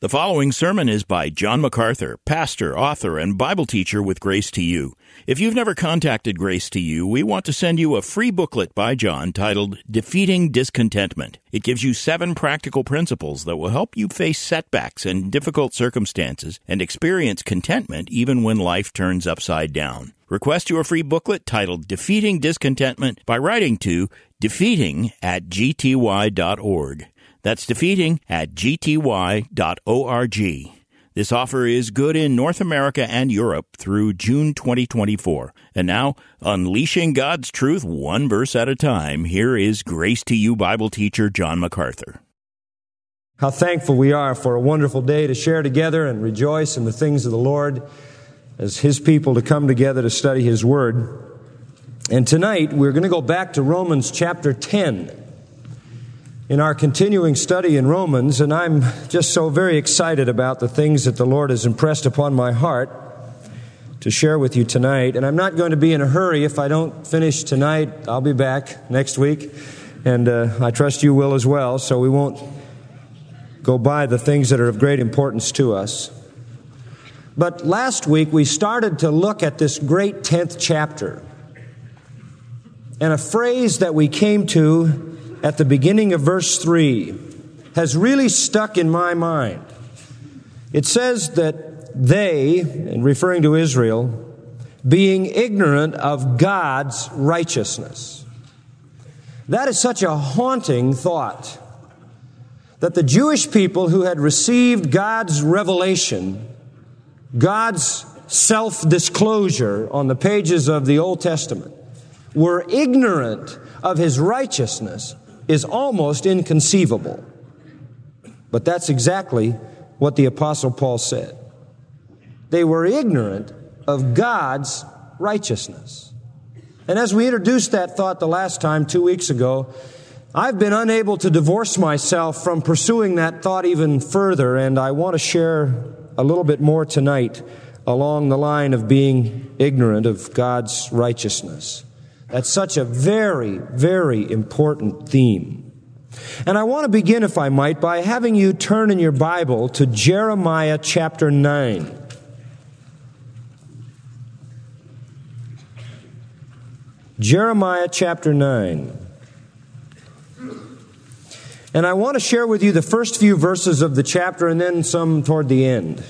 The following sermon is by John MacArthur, pastor, author, and Bible teacher with Grace to You. If you've never contacted Grace to You, we want to send you a free booklet by John titled Defeating Discontentment. It gives you 7 practical principles that will help you face setbacks and difficult circumstances and experience contentment even when life turns upside down. Request your free booklet titled Defeating Discontentment by writing to defeating@gty.org. That's defeating@gty.org. This offer is good in North America and Europe through June 2024. And now, unleashing God's truth one verse at a time, here is Grace to You Bible teacher John MacArthur. How thankful we are for a wonderful day to share together and rejoice in the things of the Lord as His people to come together to study His Word. And tonight, we're going to go back to Romans chapter 10. In our continuing study in Romans, and I'm just so very excited about the things that the Lord has impressed upon my heart to share with you tonight. And I'm not going to be in a hurry. If I don't finish tonight, I'll be back next week, and I trust you will as well, so we won't go by the things that are of great importance to us. But last week, we started to look at this great 10th chapter, and a phrase that we came to at the beginning of verse 3 has really stuck in my mind. It says that they, and referring to Israel, being ignorant of God's righteousness. That is such a haunting thought, that the Jewish people who had received God's revelation, God's self-disclosure on the pages of the Old Testament, were ignorant of His righteousness is almost inconceivable. But that's exactly what the Apostle Paul said. They were ignorant of God's righteousness. And as we introduced that thought the last time, 2 weeks ago, I've been unable to divorce myself from pursuing that thought even further, and I want to share a little bit more tonight along the line of being ignorant of God's righteousness. That's such a very, very important theme. And I want to begin, if I might, by having you turn in your Bible to Jeremiah chapter 9. Jeremiah chapter 9. And I want to share with you the first few verses of the chapter and then some toward the end.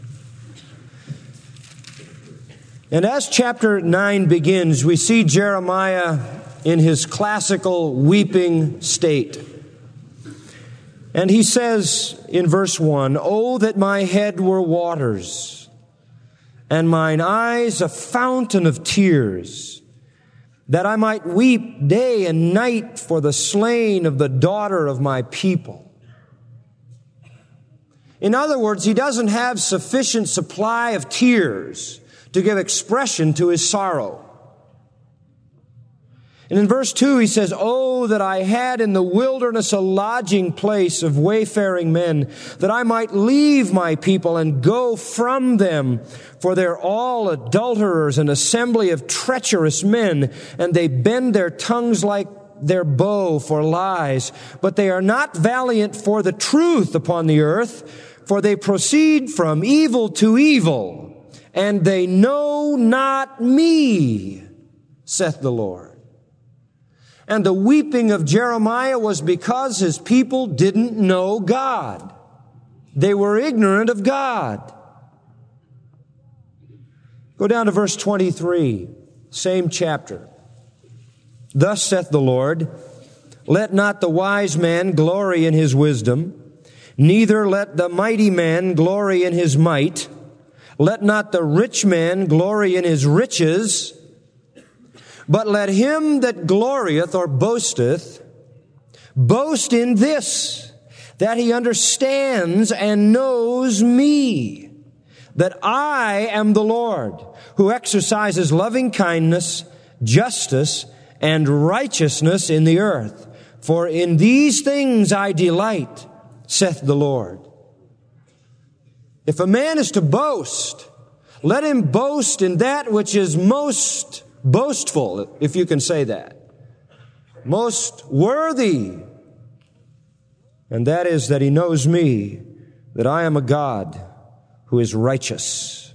And as chapter 9 begins, we see Jeremiah in his classical weeping state. And he says in verse 1, "Oh, that my head were waters, and mine eyes a fountain of tears, that I might weep day and night for the slain of the daughter of my people." In other words, he doesn't have sufficient supply of tears to give expression to his sorrow. And in verse 2 he says, "Oh, that I had in the wilderness a lodging place of wayfaring men, that I might leave my people and go from them, for they're all adulterers, an assembly of treacherous men, and they bend their tongues like their bow for lies, but they are not valiant for the truth upon the earth, for they proceed from evil to evil. And they know not me, saith the Lord." And the weeping of Jeremiah was because his people didn't know God. They were ignorant of God. Go down to verse 23, same chapter. "Thus saith the Lord, let not the wise man glory in his wisdom, neither let the mighty man glory in his might. Let not the rich man glory in his riches, but let him that glorieth or boasteth boast in this, that he understands and knows me, that I am the Lord, who exercises loving kindness, justice, and righteousness in the earth. For in these things I delight, saith the Lord." If a man is to boast, let him boast in that which is most boastful, if you can say that, most worthy, and that is that he knows me, that I am a God who is righteous.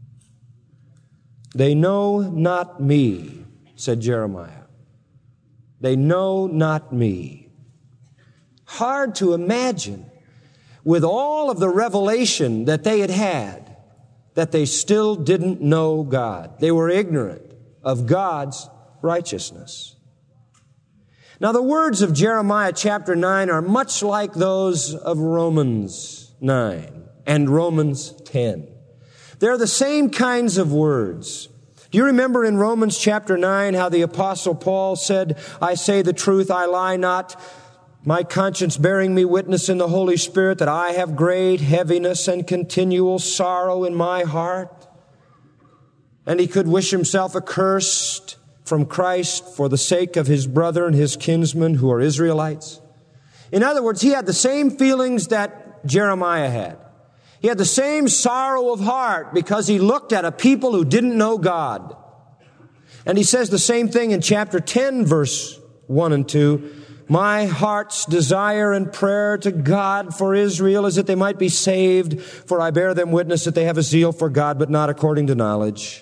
They know not me, said Jeremiah. They know not me. Hard to imagine, with all of the revelation that they had had, that they still didn't know God. They were ignorant of God's righteousness. Now, the words of Jeremiah chapter 9 are much like those of Romans 9 and Romans 10. They're the same kinds of words. Do you remember in Romans chapter 9 how the Apostle Paul said, I say the truth, I lie not, my conscience bearing me witness in the Holy Spirit that I have great heaviness and continual sorrow in my heart? And he could wish himself accursed from Christ for the sake of his brother and his kinsmen who are Israelites. In other words, he had the same feelings that Jeremiah had. He had the same sorrow of heart because he looked at a people who didn't know God. And he says the same thing in chapter 10, verse 1 and 2. My heart's desire and prayer to God for Israel is that they might be saved, for I bear them witness that they have a zeal for God, but not according to knowledge.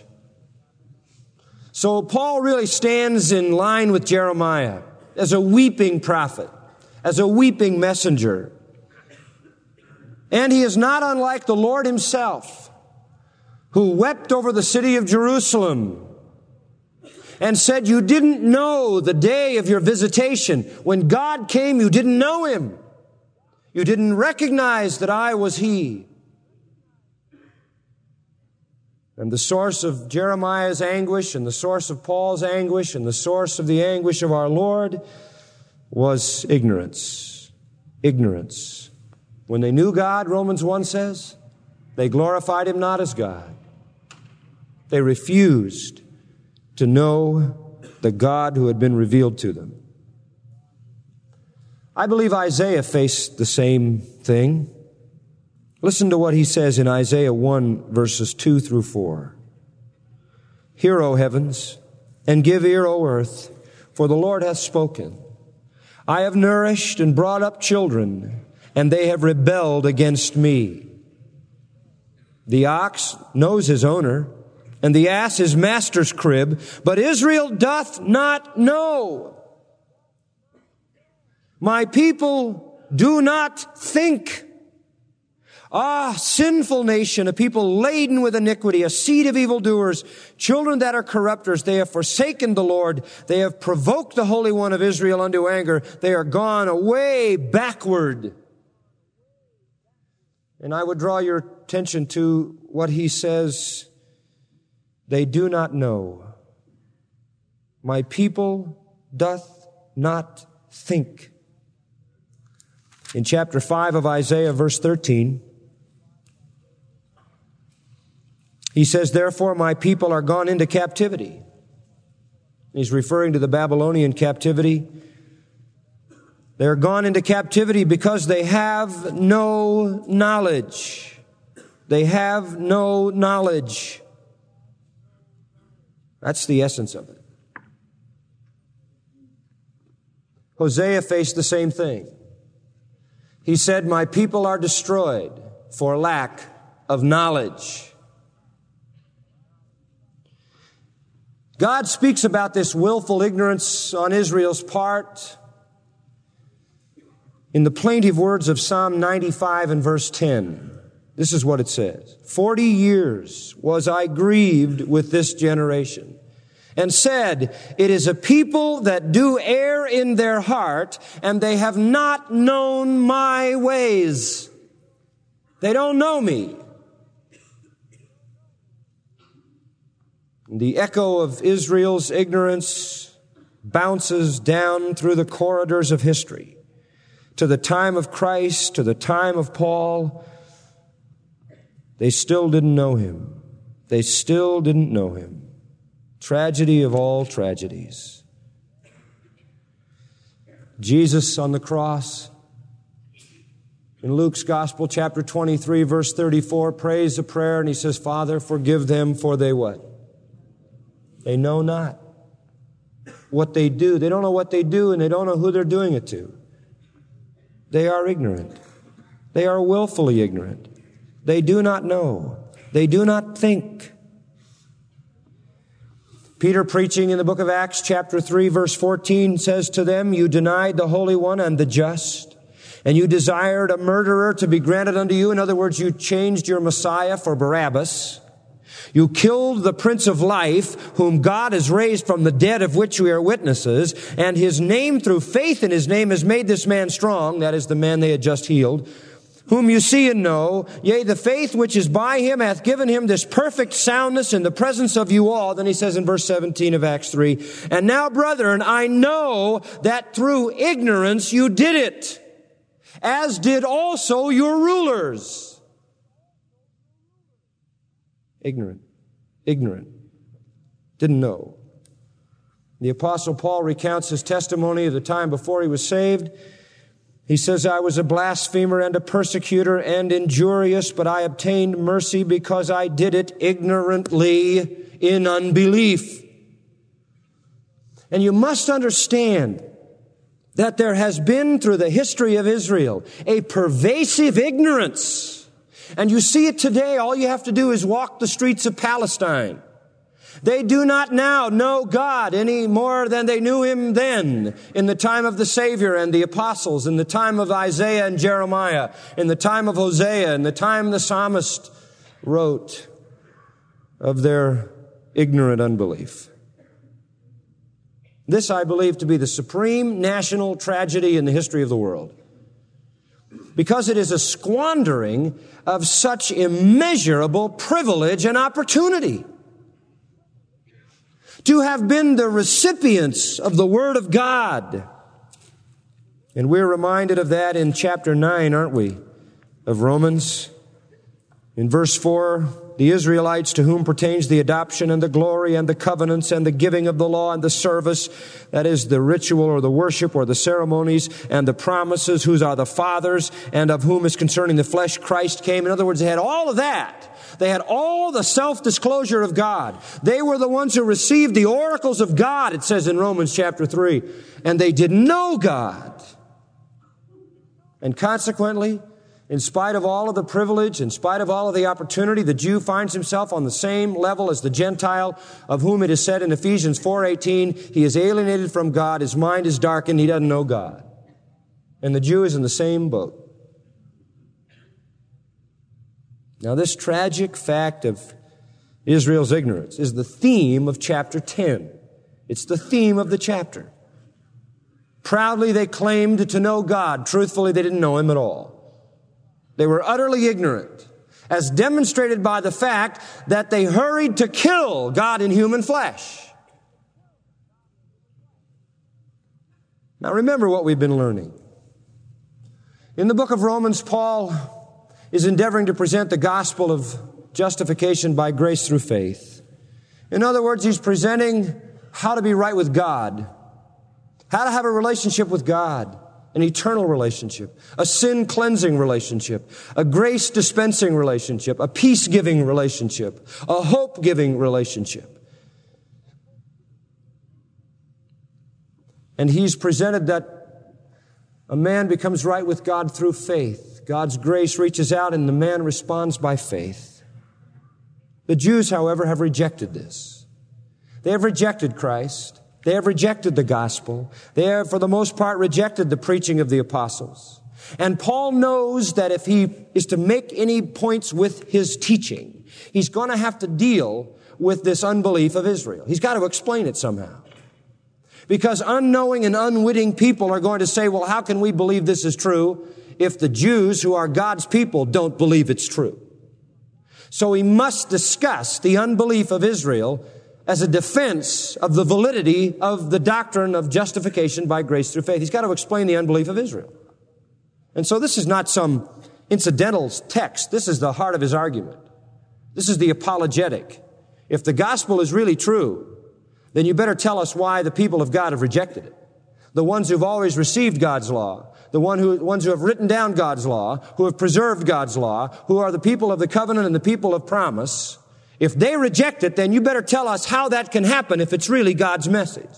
So Paul really stands in line with Jeremiah as a weeping prophet, as a weeping messenger. And he is not unlike the Lord himself, who wept over the city of Jerusalem and said, you didn't know the day of your visitation. When God came, you didn't know him. You didn't recognize that I was he. And the source of Jeremiah's anguish and the source of Paul's anguish and the source of the anguish of our Lord was ignorance. Ignorance. When they knew God, Romans 1 says, they glorified him not as God. They refused to know the God who had been revealed to them. I believe Isaiah faced the same thing. Listen to what he says in Isaiah 1, verses 2 through 4. Hear, O heavens, and give ear, O earth, for the Lord hath spoken. I have nourished and brought up children, and they have rebelled against me. The ox knows his owner, and the ass his master's crib, but Israel doth not know. My people do not think. Ah, sinful nation, a people laden with iniquity, a seed of evildoers, children that are corrupters. They have forsaken the Lord. They have provoked the Holy One of Israel unto anger. They are gone away backward. And I would draw your attention to what he says. They do not know. My people doth not think. In chapter 5 of Isaiah, verse 13, he says, therefore my people are gone into captivity. He's referring to the Babylonian captivity. They're gone into captivity because they have no knowledge. They have no knowledge. That's the essence of it. Hosea faced the same thing. He said, my people are destroyed for lack of knowledge. God speaks about this willful ignorance on Israel's part in the plaintive words of Psalm 95 and verse 10. This is what it says. 40 years was I grieved with this generation, and said, it is a people that do err in their heart, and they have not known my ways. They don't know me. The echo of Israel's ignorance bounces down through the corridors of history to the time of Christ, to the time of Paul. They still didn't know him. They still didn't know him. Tragedy of all tragedies. Jesus on the cross. In Luke's Gospel, chapter 23, verse 34, prays a prayer, and he says, Father, forgive them, for they what? They know not what they do. They don't know what they do, and they don't know who they're doing it to. They are ignorant. They are willfully ignorant. They do not know. They do not think. Peter, preaching in the book of Acts, chapter 3, verse 14, says to them, "You denied the Holy One and the just, and you desired a murderer to be granted unto you." In other words, you changed your Messiah for Barabbas. You killed the Prince of Life, whom God has raised from the dead, of which we are witnesses, and his name, through faith in his name, has made this man strong. That is the man they had just healed, whom you see and know. Yea, the faith which is by him hath given him this perfect soundness in the presence of you all. Then he says in verse 17 of Acts 3, "And now, brethren, I know that through ignorance you did it, as did also your rulers." Ignorant. Didn't know. The Apostle Paul recounts his testimony of the time before he was saved. He says, "I was a blasphemer and a persecutor and injurious, but I obtained mercy because I did it ignorantly in unbelief." And you must understand that there has been through the history of Israel a pervasive ignorance. And you see it today. All you have to do is walk the streets of Palestine. They do not now know God any more than they knew him then, in the time of the Savior and the apostles, in the time of Isaiah and Jeremiah, in the time of Hosea, in the time the psalmist wrote of their ignorant unbelief. This I believe to be the supreme national tragedy in the history of the world, because it is a squandering of such immeasurable privilege and opportunity. To have been the recipients of the Word of God. And we're reminded of that in chapter 9, aren't we, of Romans? In verse 4, the Israelites to whom pertains the adoption and the glory and the covenants and the giving of the law and the service, that is the ritual or the worship or the ceremonies and the promises, whose are the fathers and of whom is concerning the flesh Christ came. In other words, they had all of that. They had all the self-disclosure of God. They were the ones who received the oracles of God, it says in Romans chapter 3. And they didn't know God. And consequently, in spite of all of the privilege, in spite of all of the opportunity, the Jew finds himself on the same level as the Gentile, of whom it is said in Ephesians 4:18, he is alienated from God, his mind is darkened, he doesn't know God. And the Jew is in the same boat. Now, this tragic fact of Israel's ignorance is the theme of chapter 10. It's the theme of the chapter. Proudly they claimed to know God. Truthfully, they didn't know him at all. They were utterly ignorant, as demonstrated by the fact that they hurried to kill God in human flesh. Now remember what we've been learning. In the book of Romans, Paul is endeavoring to present the gospel of justification by grace through faith. In other words, he's presenting how to be right with God, how to have a relationship with God, an eternal relationship, a sin-cleansing relationship, a grace-dispensing relationship, a peace-giving relationship, a hope-giving relationship. And he's presented that a man becomes right with God through faith. God's grace reaches out and the man responds by faith. The Jews, however, have rejected this. They have rejected Christ. They have rejected the gospel. They have, for the most part, rejected the preaching of the apostles. And Paul knows that if he is to make any points with his teaching, he's going to have to deal with this unbelief of Israel. He's got to explain it somehow. Because unknowing and unwitting people are going to say, well, how can we believe this is true if the Jews, who are God's people, don't believe it's true? So he must discuss the unbelief of Israel as a defense of the validity of the doctrine of justification by grace through faith. He's got to explain the unbelief of Israel. And so this is not some incidental text. This is the heart of his argument. This is the apologetic. If the gospel is really true, then you better tell us why the people of God have rejected it. The ones who've always received God's law, the ones who have written down God's law, who have preserved God's law, who are the people of the covenant and the people of promise. If they reject it, then you better tell us how that can happen if it's really God's message.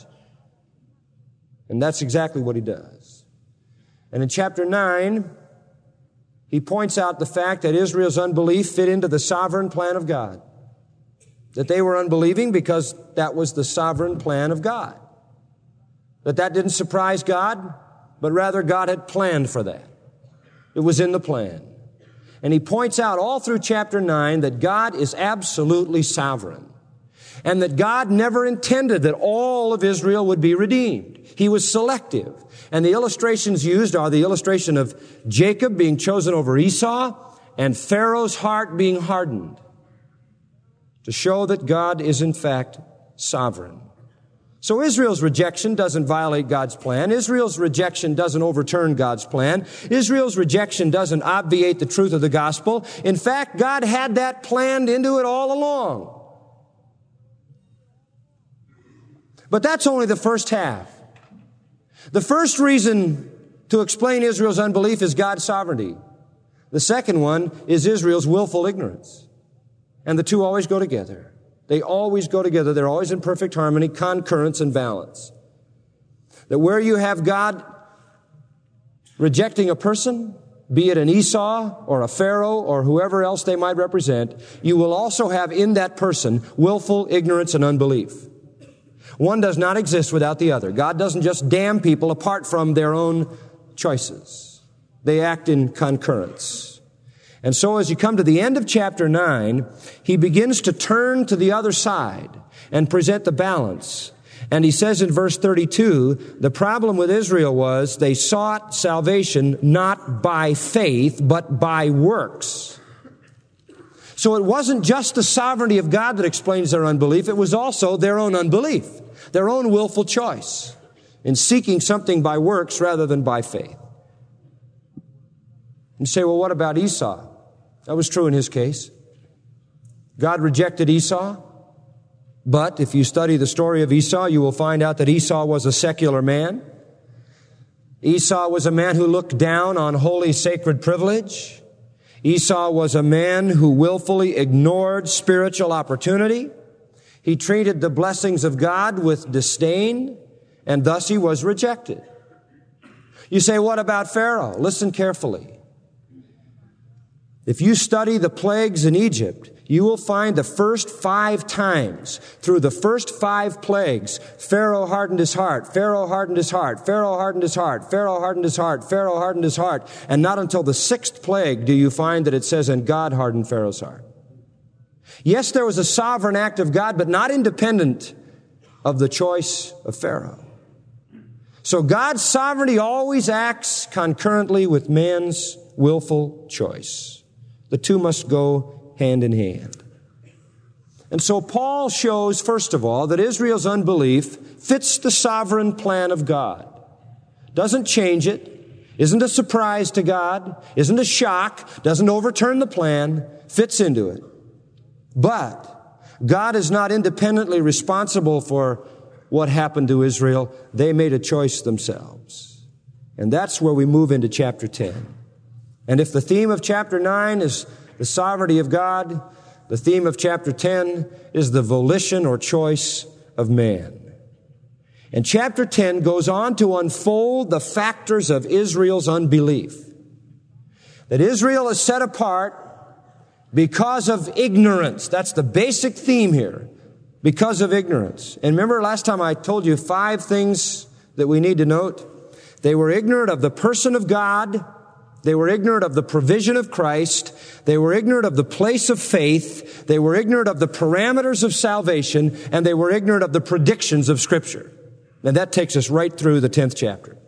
And that's exactly what he does. And in chapter 9, He points out the fact that Israel's unbelief fit into the sovereign plan of God. That they were unbelieving because that was the sovereign plan of God. That didn't surprise God, but rather God had planned for that. It was in the plan. And he points out all through chapter 9 that God is absolutely sovereign. And that God never intended that all of Israel would be redeemed. He was selective. And the illustrations used are the illustration of Jacob being chosen over Esau and Pharaoh's heart being hardened, to show that God is in fact sovereign. So Israel's rejection doesn't violate God's plan. Israel's rejection doesn't overturn God's plan. Israel's rejection doesn't obviate the truth of the gospel. In fact, God had that planned into it all along. But that's only the first half. The first reason to explain Israel's unbelief is God's sovereignty. The second one is Israel's willful ignorance. And the two always go together. They always go together. They're always in perfect harmony, concurrence, and balance. That where you have God rejecting a person, be it an Esau or a Pharaoh or whoever else they might represent, you will also have in that person willful ignorance and unbelief. One does not exist without the other. God doesn't just damn people apart from their own choices. They act in concurrence. And so as you come to the end of chapter 9, he begins to turn to the other side and present the balance. And he says in verse 32, the problem with Israel was they sought salvation not by faith, but by works. So it wasn't just the sovereignty of God that explains their unbelief. It was also their own unbelief, their own willful choice in seeking something by works rather than by faith. You say, well, what about Esau? That was true in his case. God rejected Esau. But if you study the story of Esau, you will find out that Esau was a secular man. Esau was a man who looked down on holy, sacred privilege. Esau was a man who willfully ignored spiritual opportunity. He treated the blessings of God with disdain, and thus he was rejected. You say, what about Pharaoh? Listen carefully. If you study the plagues in Egypt, you will find the first 5 times, through the first 5 plagues, Pharaoh hardened his heart, Pharaoh hardened his heart, Pharaoh hardened his heart, Pharaoh hardened his heart, Pharaoh hardened his heart. And not until the 6th plague do you find that it says, and God hardened Pharaoh's heart. Yes, there was a sovereign act of God, but not independent of the choice of Pharaoh. So God's sovereignty always acts concurrently with man's willful choice. The two must go hand in hand. And so Paul shows, first of all, that Israel's unbelief fits the sovereign plan of God. Doesn't change it, isn't a surprise to God, isn't a shock, doesn't overturn the plan, fits into it. But God is not independently responsible for what happened to Israel. They made a choice themselves. And that's where we move into chapter 10. And if the theme of chapter 9 is the sovereignty of God, the theme of chapter 10 is the volition or choice of man. And chapter 10 goes on to unfold the factors of Israel's unbelief. That Israel is set apart because of ignorance. That's the basic theme here. Because of ignorance. And remember last time I told you 5 things that we need to note? They were ignorant of the person of God. They were ignorant of the provision of Christ. They were ignorant of the place of faith. They were ignorant of the parameters of salvation. And they were ignorant of the predictions of Scripture. And that takes us right through the 10th chapter.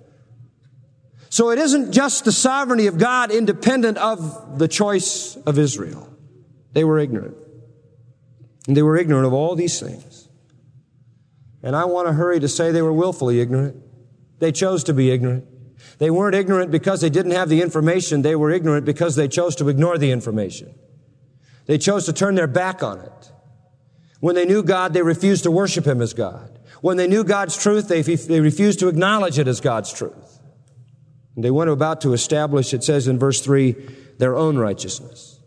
So it isn't just the sovereignty of God independent of the choice of Israel. They were ignorant. And they were ignorant of all these things. And I want to hurry to say they were willfully ignorant. They chose to be ignorant. They weren't ignorant because they didn't have the information. They were ignorant because they chose to ignore the information. They chose to turn their back on it. When they knew God, they refused to worship Him as God. When they knew God's truth, they refused to acknowledge it as God's truth. And they went about to establish, it says in verse 3, their own righteousness.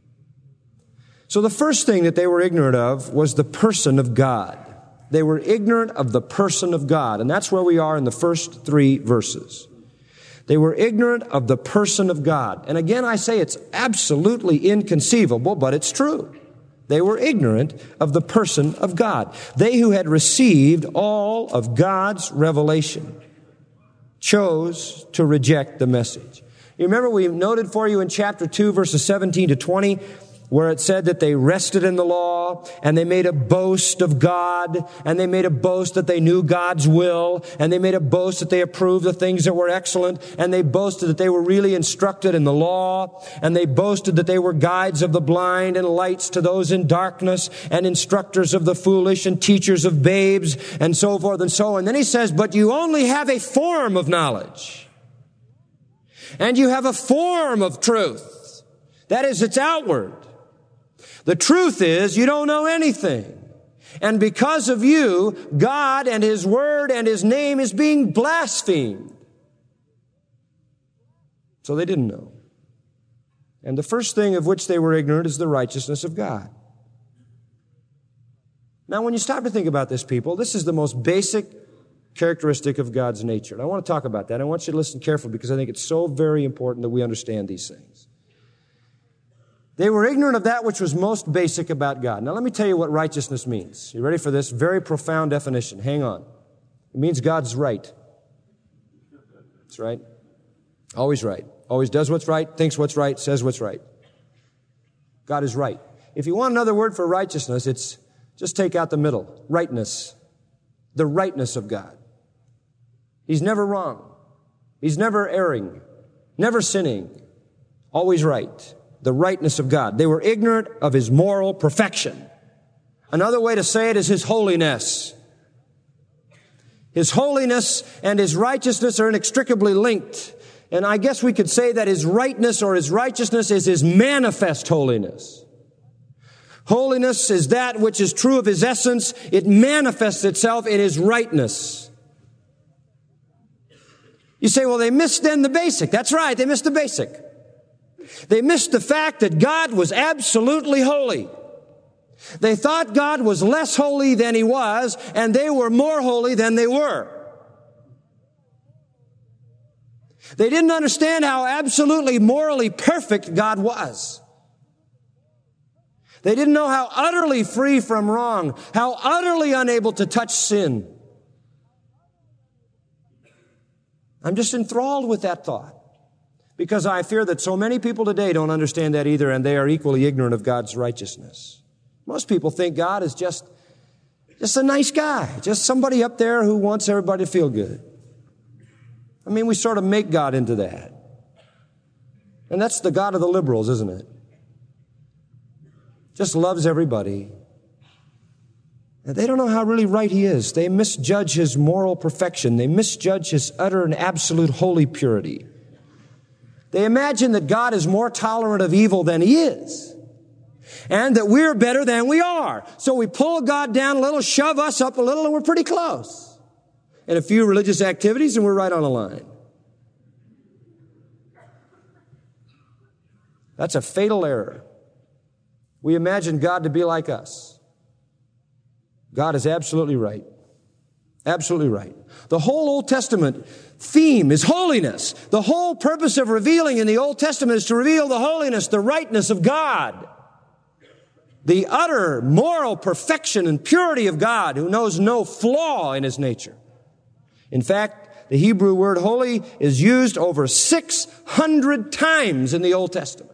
So the first thing that they were ignorant of was the person of God. They were ignorant of the person of God. And that's where we are in the first 3 verses. They were ignorant of the person of God. And again, I say it's absolutely inconceivable, but it's true. They were ignorant of the person of God. They who had received all of God's revelation chose to reject the message. You remember we noted for you in chapter 2, verses 17 to 20, where it said that they rested in the law, and they made a boast of God, and they made a boast that they knew God's will, and they made a boast that they approved the things that were excellent, and they boasted that they were really instructed in the law, and they boasted that they were guides of the blind and lights to those in darkness, and instructors of the foolish and teachers of babes, and so forth and so on. And then he says, but you only have a form of knowledge, and you have a form of truth. That is, it's outward. The truth is, you don't know anything. And because of you, God and His Word and His name is being blasphemed. So they didn't know. And the first thing of which they were ignorant is the righteousness of God. Now, when you stop to think about this, people, this is the most basic characteristic of God's nature. And I want to talk about that. I want you to listen carefully because I think it's so very important that we understand these things. They were ignorant of that which was most basic about God. Now let me tell you what righteousness means. You ready for this? Very profound definition. Hang on. It means God's right. That's right. Always right. Always does what's right, thinks what's right, says what's right. God is right. If you want another word for righteousness, it's just take out the middle. Rightness. The rightness of God. He's never wrong. He's never erring. Never sinning. Always right. The rightness of God. They were ignorant of His moral perfection. Another way to say it is His holiness. His holiness and His righteousness are inextricably linked. And I guess we could say that His rightness or His righteousness is His manifest holiness. Holiness is that which is true of His essence. It manifests itself in His rightness. You say, well, they missed then the basic. That's right, they missed the basic. They missed the fact that God was absolutely holy. They thought God was less holy than He was, and they were more holy than they were. They didn't understand how absolutely morally perfect God was. They didn't know how utterly free from wrong, how utterly unable to touch sin. I'm just enthralled with that thought. Because I fear that so many people today don't understand that either, and they are equally ignorant of God's righteousness. Most people think God is just a nice guy, just somebody up there who wants everybody to feel good. I mean, we sort of make God into that. And that's the God of the liberals, isn't it? Just loves everybody. And they don't know how really right He is. They misjudge His moral perfection. They misjudge His utter and absolute holy purity. They imagine that God is more tolerant of evil than He is. And that we're better than we are. So we pull God down a little, shove us up a little, and we're pretty close. And a few religious activities, and we're right on the line. That's a fatal error. We imagine God to be like us. God is absolutely right. Absolutely right. The whole Old Testament theme is holiness. The whole purpose of revealing in the Old Testament is to reveal the holiness, the rightness of God. The utter moral perfection and purity of God, who knows no flaw in His nature. In fact, the Hebrew word holy is used over 600 times in the Old Testament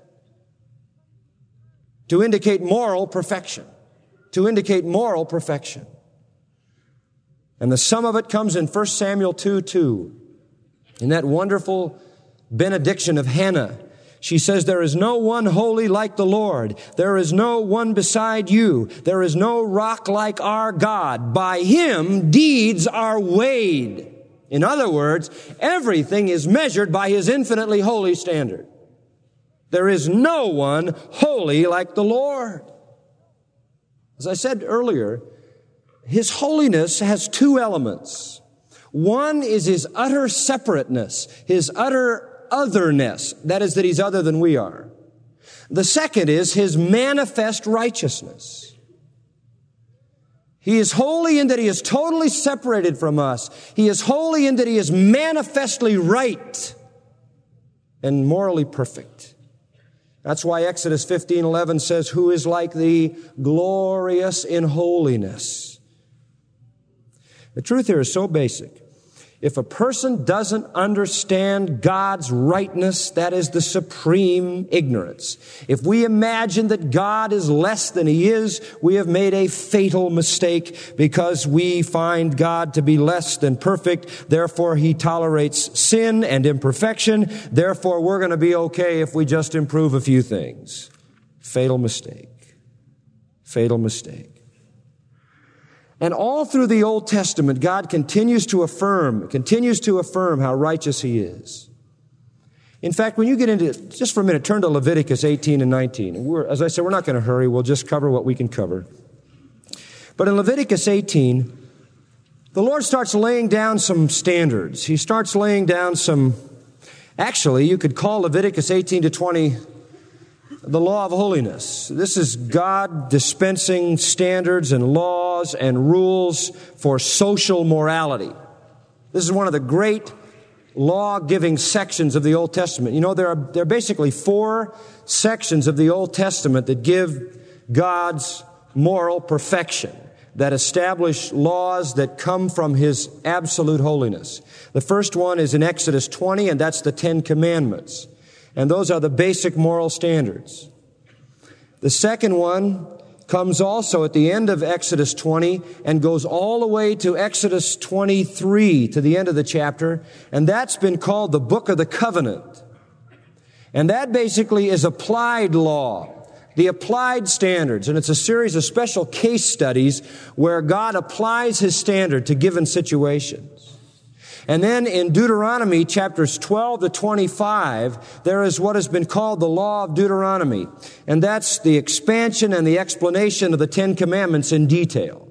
to indicate moral perfection. To indicate moral perfection. And the sum of it comes in 1 Samuel 2:2. In that wonderful benediction of Hannah, she says, there is no one holy like the Lord. There is no one beside you. There is no rock like our God. By Him deeds are weighed. In other words, everything is measured by His infinitely holy standard. There is no one holy like the Lord. As I said earlier, His holiness has two elements. One is His utter separateness, His utter otherness. That is, that He's other than we are. The second is His manifest righteousness. He is holy in that He is totally separated from us. He is holy in that He is manifestly right. and morally perfect. That's why Exodus 15:11 says, "Who is like thee, glorious in holiness?" The truth here is so basic. If a person doesn't understand God's rightness, that is the supreme ignorance. If we imagine that God is less than He is, we have made a fatal mistake because we find God to be less than perfect. Therefore, He tolerates sin and imperfection. Therefore, we're going to be okay if we just improve a few things. Fatal mistake. Fatal mistake. And all through the Old Testament, God continues to affirm how righteous He is. In fact, when you get into it, just for a minute, turn to Leviticus 18 and 19. As I said, we're not going to hurry. We'll just cover what we can cover. But in Leviticus 18, the Lord starts laying down some standards. He starts laying down actually, you could call Leviticus 18 to 20 the law of holiness. This is God dispensing standards and laws and rules for social morality. This is one of the great law-giving sections of the Old Testament. You know, there are basically 4 sections of the Old Testament that give God's moral perfection, that establish laws that come from His absolute holiness. The first one is in Exodus 20, and that's the 10 Commandments. And those are the basic moral standards. The second one comes also at the end of Exodus 20 and goes all the way to Exodus 23, to the end of the chapter. And that's been called the Book of the Covenant. And that basically is applied law, the applied standards. And it's a series of special case studies where God applies His standard to given situations. And then in Deuteronomy chapters 12 to 25, there is what has been called the law of Deuteronomy. And that's the expansion and the explanation of the 10 Commandments in detail.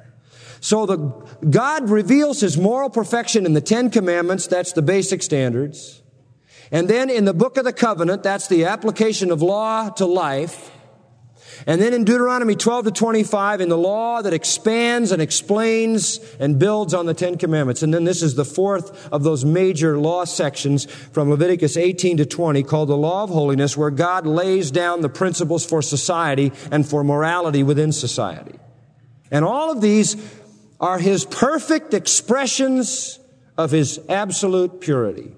So God reveals His moral perfection in the 10 Commandments. That's the basic standards. And then in the Book of the Covenant, that's the application of law to life. And then in Deuteronomy 12 to 25, in the law that expands and explains and builds on the 10 Commandments. And then this is the fourth of those major law sections from Leviticus 18 to 20 called the law of holiness, where God lays down the principles for society and for morality within society. And all of these are His perfect expressions of His absolute purity.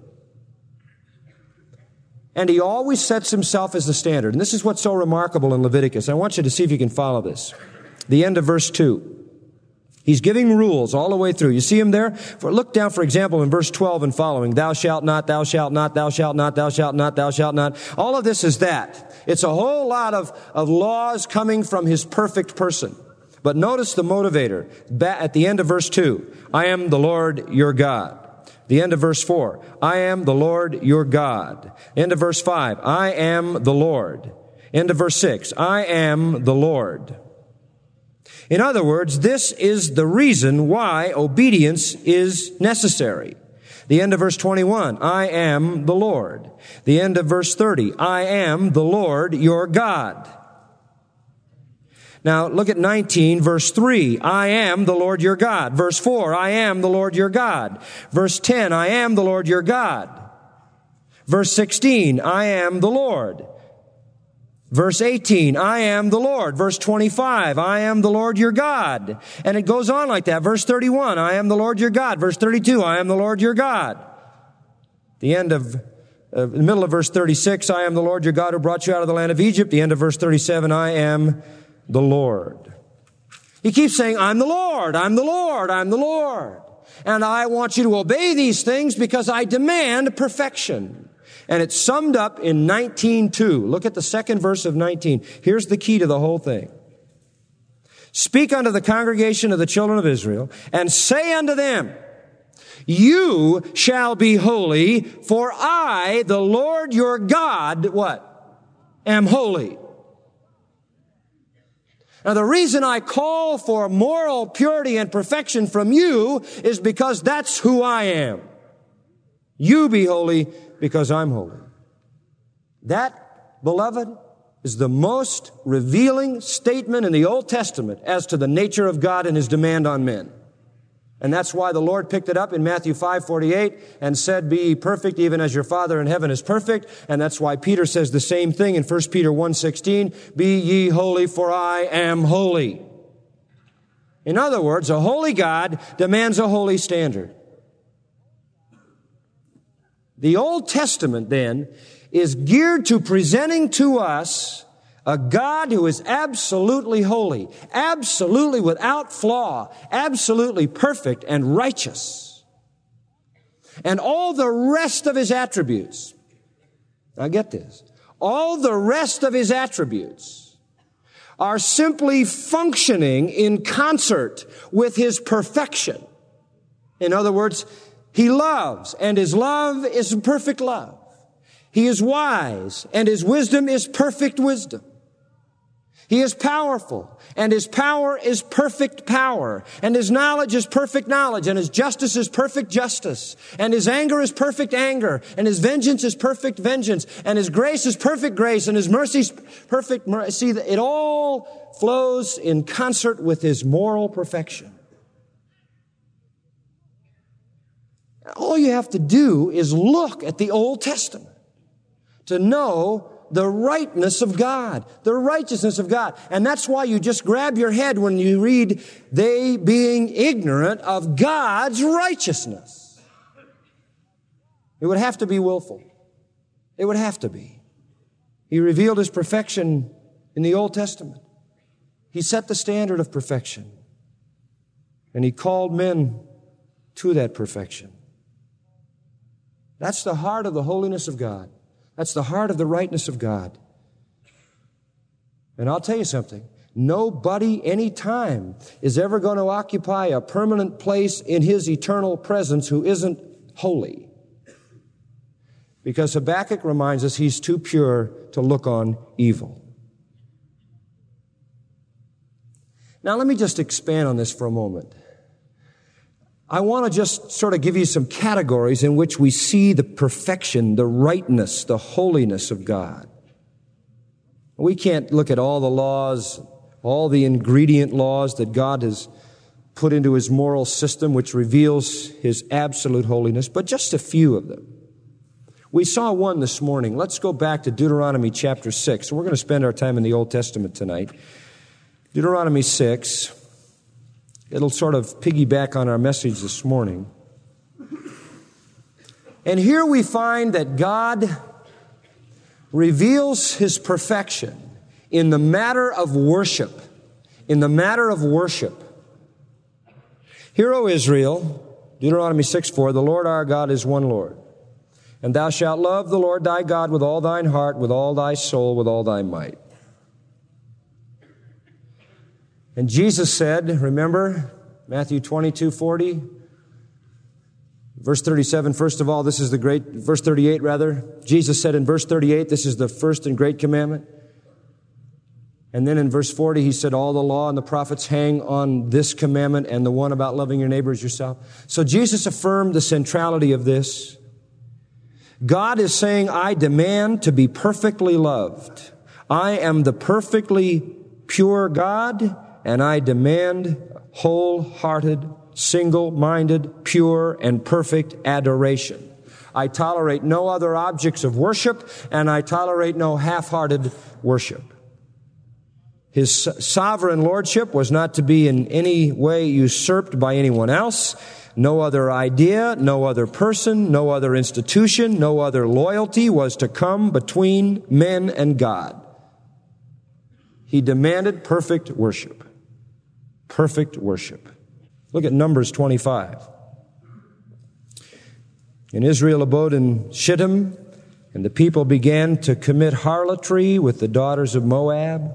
And He always sets Himself as the standard. And this is what's so remarkable in Leviticus. I want you to see if you can follow this. The end of verse 2. He's giving rules all the way through. You see Him there? Look down, for example, in verse 12 and following. Thou shalt not, thou shalt not, thou shalt not, thou shalt not, thou shalt not. All of this is that. It's a whole lot of laws coming from His perfect person. But notice the motivator. At the end of verse 2, I am the Lord your God. The end of verse 4, I am the Lord your God. End of verse 5, I am the Lord. End of verse 6, I am the Lord. In other words, this is the reason why obedience is necessary. The end of verse 21, I am the Lord. The end of verse 30, I am the Lord your God. Now, look at 19, verse 3. I am the Lord your God. Verse 4, I am the Lord your God. Verse 10, I am the Lord your God. Verse 16, I am the Lord. Verse 18, I am the Lord. Verse 25, I am the Lord your God. And it goes on like that. Verse 31, I am the Lord your God. Verse 32, I am the Lord your God. The end of in the middle of verse 36, I am the Lord your God who brought you out of the land of Egypt. The end of verse 37, I am the Lord. He keeps saying, I'm the Lord, I'm the Lord, I'm the Lord. And I want you to obey these things because I demand perfection. And it's summed up in 19:2. Look at the second verse of 19. Here's the key to the whole thing. Speak unto the congregation of the children of Israel and say unto them, you shall be holy, for I, the Lord your God, what? Am holy. Now, the reason I call for moral purity and perfection from you is because that's who I am. You be holy because I'm holy. That, beloved, is the most revealing statement in the Old Testament as to the nature of God and His demand on men. And that's why the Lord picked it up in Matthew 5:48 and said, be ye perfect even as your Father in heaven is perfect. And that's why Peter says the same thing in 1 Peter 1:16, be ye holy for I am holy. In other words, a holy God demands a holy standard. The Old Testament then is geared to presenting to us a God who is absolutely holy, absolutely without flaw, absolutely perfect and righteous. And all the rest of His attributes, now get this, all the rest of His attributes are simply functioning in concert with His perfection. In other words, He loves, and His love is perfect love. He is wise, and His wisdom is perfect wisdom. He is powerful, and His power is perfect power, and His knowledge is perfect knowledge, and His justice is perfect justice, and His anger is perfect anger, and His vengeance is perfect vengeance, and His grace is perfect grace, and His mercy is perfect mercy. See, it all flows in concert with His moral perfection. All you have to do is look at the Old Testament to know the rightness of God, the righteousness of God. And that's why you just grab your head when you read, they being ignorant of God's righteousness. It would have to be willful. It would have to be. He revealed His perfection in the Old Testament. He set the standard of perfection. And He called men to that perfection. That's the heart of the holiness of God. That's the heart of the rightness of God. And I'll tell you something. Nobody, any time, is ever going to occupy a permanent place in His eternal presence who isn't holy. Because Habakkuk reminds us He's too pure to look on evil. Now let me just expand on this for a moment. I want to just sort of give you some categories in which we see the perfection, the rightness, the holiness of God. We can't look at all the laws, all the ingredient laws that God has put into His moral system, which reveals His absolute holiness, but just a few of them. We saw one this morning. Let's go back to Deuteronomy chapter 6. We're going to spend our time in the Old Testament tonight. Deuteronomy 6. It'll sort of piggyback on our message this morning. And here we find that God reveals His perfection in the matter of worship. In the matter of worship. Hear, O Israel, Deuteronomy 6:4, the Lord our God is one Lord. And thou shalt love the Lord thy God with all thine heart, with all thy soul, with all thy might. And Jesus said, remember, Matthew 22:40, verse 37, first of all, this is the great, verse 38 rather, Jesus said in verse 38, this is the first and great commandment. And then in verse 40, He said, all the law and the prophets hang on this commandment and the one about loving your neighbor as yourself. So Jesus affirmed the centrality of this. God is saying, I demand to be perfectly loved. I am the perfectly pure God, and I demand wholehearted, single-minded, pure, and perfect adoration. I tolerate no other objects of worship, and I tolerate no half-hearted worship. His sovereign lordship was not to be in any way usurped by anyone else. No other idea, no other person, no other institution, no other loyalty was to come between men and God. He demanded perfect worship. Perfect worship. Look at Numbers 25. And Israel abode in Shittim, and the people began to commit harlotry with the daughters of Moab.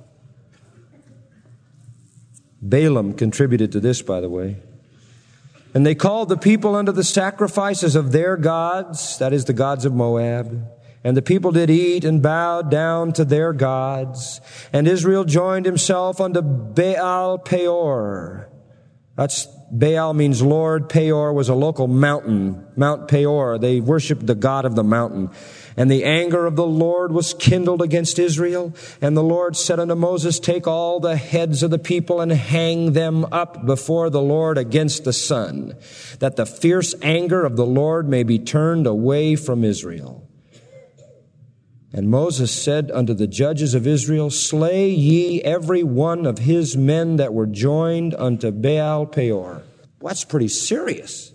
Balaam contributed to this, by the way. And they called the people unto the sacrifices of their gods, that is the gods of Moab. And the people did eat and bowed down to their gods. And Israel joined himself unto Baal Peor. Baal means Lord. Peor was a local mountain, Mount Peor. They worshiped the god of the mountain. And the anger of the Lord was kindled against Israel. And the Lord said unto Moses, take all the heads of the people and hang them up before the Lord against the sun, that the fierce anger of the Lord may be turned away from Israel. And Moses said unto the judges of Israel, slay ye every one of his men that were joined unto Baal Peor. Well, that's pretty serious.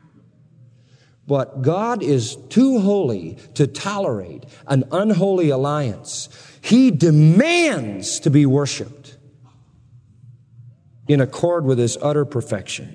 But God is too holy to tolerate an unholy alliance. He demands to be worshiped in accord with His utter perfection.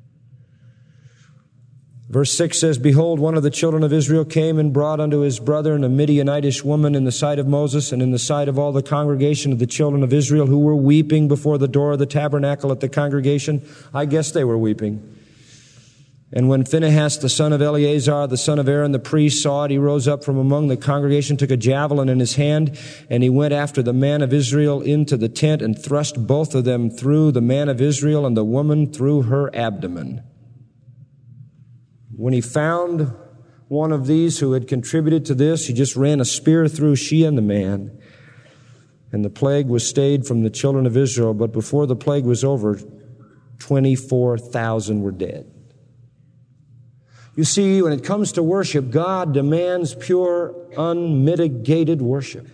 Verse 6 says, behold, one of the children of Israel came and brought unto his brethren a Midianitish woman in the sight of Moses and in the sight of all the congregation of the children of Israel, who were weeping before the door of the tabernacle at the congregation. I guess they were weeping. And when Phinehas, the son of Eleazar, the son of Aaron, the priest, saw it, he rose up from among the congregation, took a javelin in his hand, and he went after the man of Israel into the tent and thrust both of them through, the man of Israel and the woman through her abdomen. When he found one of these who had contributed to this, he just ran a spear through she and the man. And the plague was stayed from the children of Israel, but before the plague was over, 24,000 were dead. You see, when it comes to worship, God demands pure, unmitigated worship.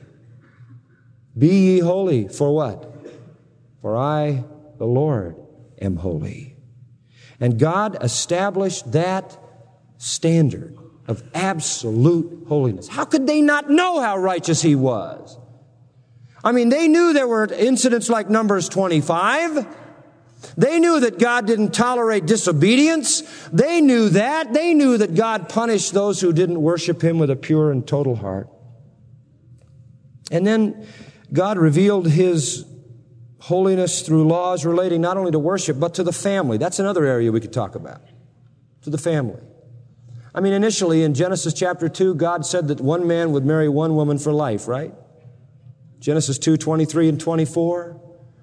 Be ye holy, for what? For I, the Lord, am holy. And God established that standard of absolute holiness. How could they not know how righteous He was? I mean, they knew there were incidents like Numbers 25. They knew that God didn't tolerate disobedience. They knew that. They knew that God punished those who didn't worship Him with a pure and total heart. And then God revealed His holiness through laws relating not only to worship, but to the family. That's another area we could talk about. To the family. I mean, initially in Genesis chapter 2, God said that one man would marry one woman for life, right? Genesis 2:23 and 24.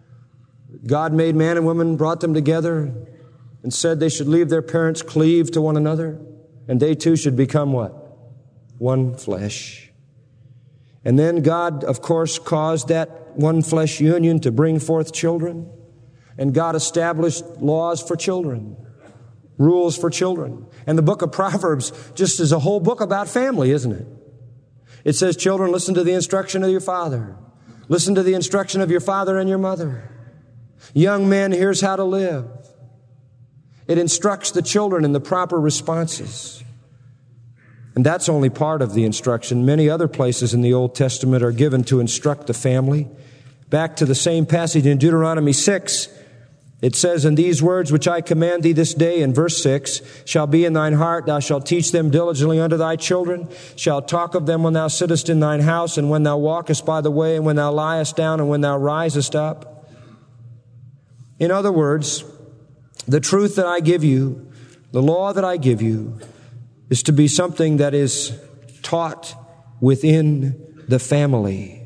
God made man and woman, brought them together, and said they should leave their parents, cleave to one another, and they too should become what? One flesh. And then God, of course, caused that one flesh union to bring forth children, and God established laws for children, rules for children. And the book of Proverbs just is a whole book about family, isn't it? It says, children, listen to the instruction of your father. Listen to the instruction of your father and your mother. Young men, here's how to live. It instructs the children in the proper responses. And that's only part of the instruction. Many other places in the Old Testament are given to instruct the family. Back to the same passage in Deuteronomy 6, it says, and these words which I command thee this day, in verse 6, shall be in thine heart. Thou shalt teach them diligently unto thy children. Shalt talk of them when thou sittest in thine house, and when thou walkest by the way, and when thou liest down, and when thou risest up. In other words, the truth that I give you, the law that I give you, is to be something that is taught within the family.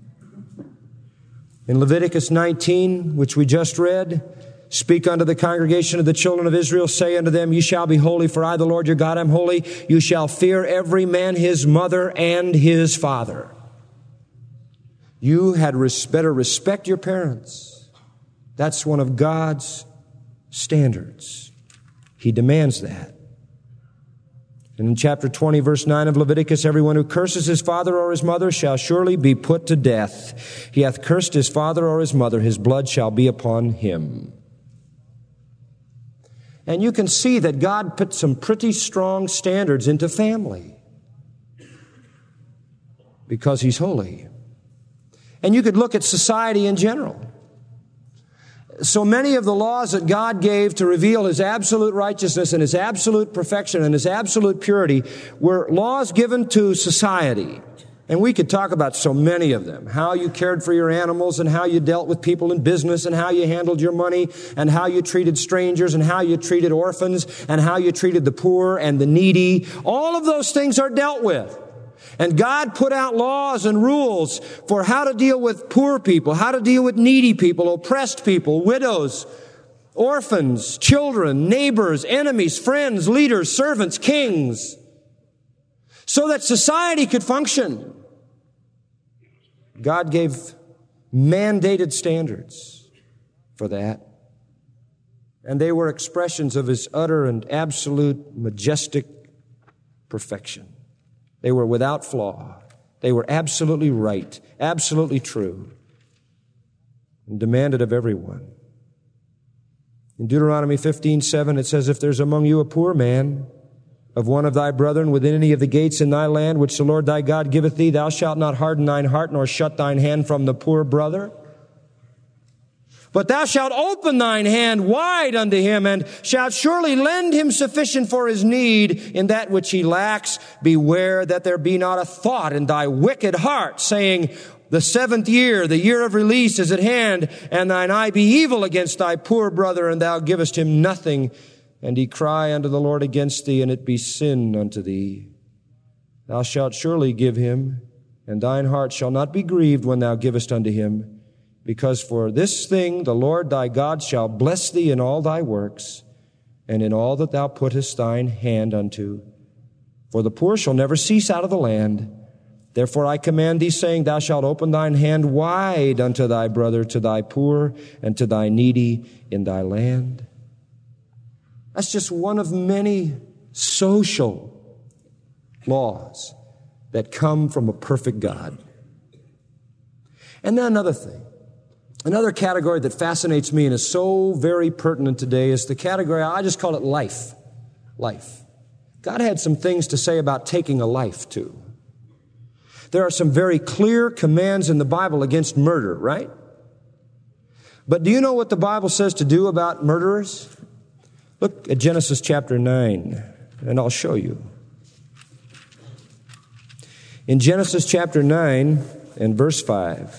In Leviticus 19, which we just read, speak unto the congregation of the children of Israel, say unto them, ye shall be holy, for I, the Lord your God, am holy. You shall fear every man his mother and his father. You had better respect your parents. That's one of God's standards. He demands that. And in chapter 20, verse 9 of Leviticus, everyone who curses his father or his mother shall surely be put to death. He hath cursed his father or his mother, his blood shall be upon him. And you can see that God put some pretty strong standards into family because He's holy. And you could look at society in general. So many of the laws that God gave to reveal His absolute righteousness and His absolute perfection and His absolute purity were laws given to society. And we could talk about so many of them. How you cared for your animals and how you dealt with people in business and how you handled your money and how you treated strangers and how you treated orphans and how you treated the poor and the needy. All of those things are dealt with. And God put out laws and rules for how to deal with poor people, how to deal with needy people, oppressed people, widows, orphans, children, neighbors, enemies, friends, leaders, servants, kings, so that society could function. God gave mandated standards for that. And they were expressions of His utter and absolute majestic perfection. They were without flaw. They were absolutely right, absolutely true, and demanded of everyone. In Deuteronomy 15:7, it says, if there's among you a poor man of one of thy brethren within any of the gates in thy land, which the Lord thy God giveth thee, thou shalt not harden thine heart, nor shut thine hand from the poor brother. But thou shalt open thine hand wide unto him, and shalt surely lend him sufficient for his need in that which he lacks. Beware that there be not a thought in thy wicked heart, saying, the 7th year, the year of release is at hand, and thine eye be evil against thy poor brother, and thou givest him nothing, and he cry unto the Lord against thee, and it be sin unto thee. Thou shalt surely give him, and thine heart shall not be grieved when thou givest unto him, because for this thing the Lord thy God shall bless thee in all thy works, and in all that thou puttest thine hand unto. For the poor shall never cease out of the land. Therefore I command thee, saying, thou shalt open thine hand wide unto thy brother, to thy poor, and to thy needy in thy land. That's just one of many social laws that come from a perfect God. And then another thing, another category that fascinates me and is so very pertinent today is the category, I just call it life. Life. God had some things to say about taking a life too. There are some very clear commands in the Bible against murder, right? But do you know what the Bible says to do about murderers? Look at Genesis chapter 9, and I'll show you. In Genesis chapter 9 and verse 5,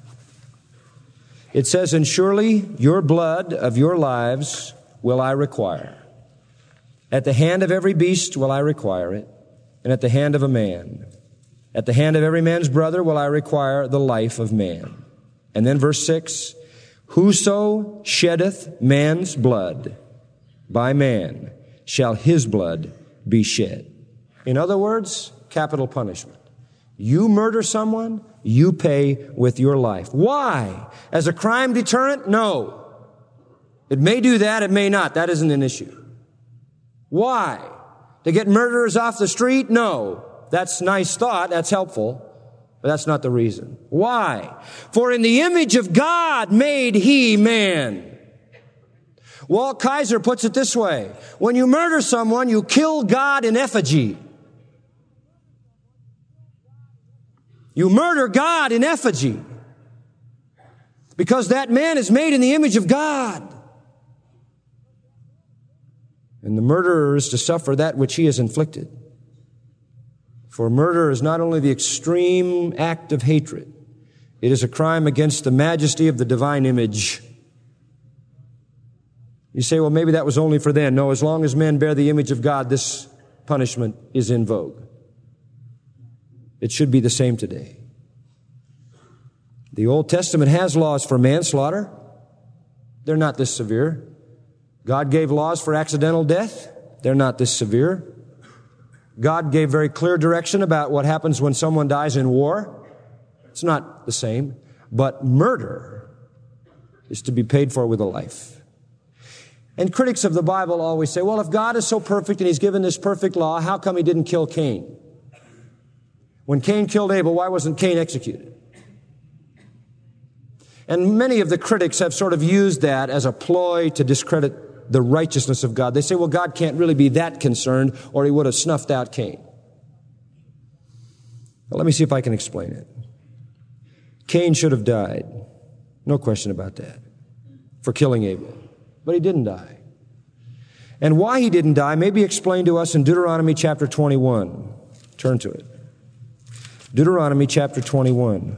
it says, and surely your blood of your lives will I require. At the hand of every beast will I require it, and at the hand of a man. At the hand of every man's brother will I require the life of man. And then verse 6, whoso sheddeth man's blood, by man shall his blood be shed. In other words, capital punishment. You murder someone, you pay with your life. Why? As a crime deterrent? No. It may do that, it may not. That isn't an issue. Why? To get murderers off the street? No. That's a nice thought, that's helpful, but that's not the reason. Why? For in the image of God made he man. Walt Kaiser puts it this way, when you murder someone, you kill God in effigy. You murder God in effigy, because that man is made in the image of God. And the murderer is to suffer that which he has inflicted. For murder is not only the extreme act of hatred, it is a crime against the majesty of the divine image. You say, well, maybe that was only for then. No, as long as men bear the image of God, this punishment is in vogue. It should be the same today. The Old Testament has laws for manslaughter. They're not this severe. God gave laws for accidental death. They're not this severe. God gave very clear direction about what happens when someone dies in war. It's not the same. But murder is to be paid for with a life. And critics of the Bible always say, well, if God is so perfect and He's given this perfect law, how come He didn't kill Cain? When Cain killed Abel, why wasn't Cain executed? And many of the critics have sort of used that as a ploy to discredit the righteousness of God. They say, well, God can't really be that concerned, or He would have snuffed out Cain. Well, let me see if I can explain it. Cain should have died. No question about that. For killing Abel. But he didn't die. And why he didn't die may be explained to us in Deuteronomy chapter 21. Turn to it. Deuteronomy chapter 21.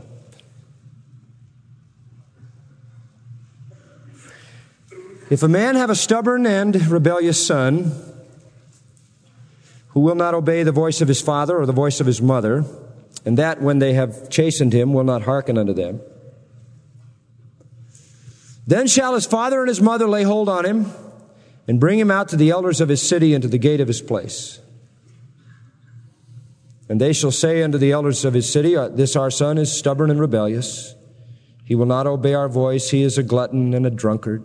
If a man have a stubborn and rebellious son, who will not obey the voice of his father or the voice of his mother, and that when they have chastened him will not hearken unto them, Then shall his father and his mother lay hold on him and bring him out to the elders of his city and to the gate of his place. And they shall say unto the elders of his city, This our son is stubborn and rebellious. He will not obey our voice. He is a glutton and a drunkard.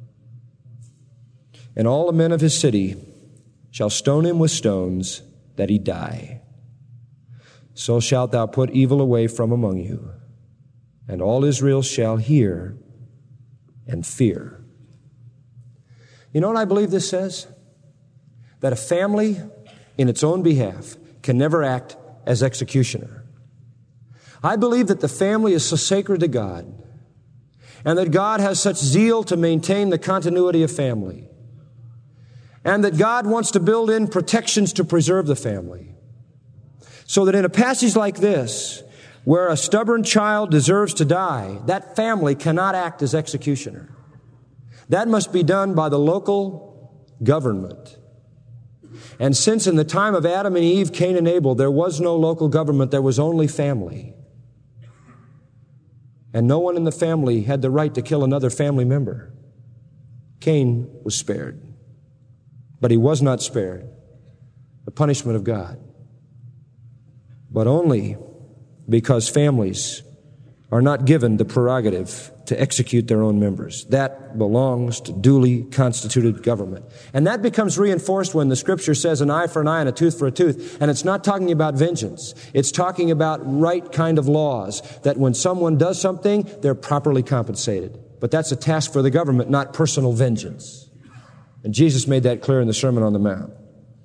And all the men of his city shall stone him with stones, that he die. So shalt thou put evil away from among you, and all Israel shall hear and fear. You know what I believe this says? That a family in its own behalf can never act as executioner. I believe that the family is so sacred to God, and that God has such zeal to maintain the continuity of family, and that God wants to build in protections to preserve the family, so that in a passage like this, where a stubborn child deserves to die, that family cannot act as executioner. That must be done by the local government. And since in the time of Adam and Eve, Cain and Abel, there was no local government, there was only family. And no one in the family had the right to kill another family member. Cain was spared. But he was not spared the punishment of God. But only because families are not given the prerogative to execute their own members. That belongs to duly constituted government. And that becomes reinforced when the Scripture says an eye for an eye and a tooth for a tooth. And it's not talking about vengeance. It's talking about right kind of laws, that when someone does something, they're properly compensated. But that's a task for the government, not personal vengeance. And Jesus made that clear in the Sermon on the Mount.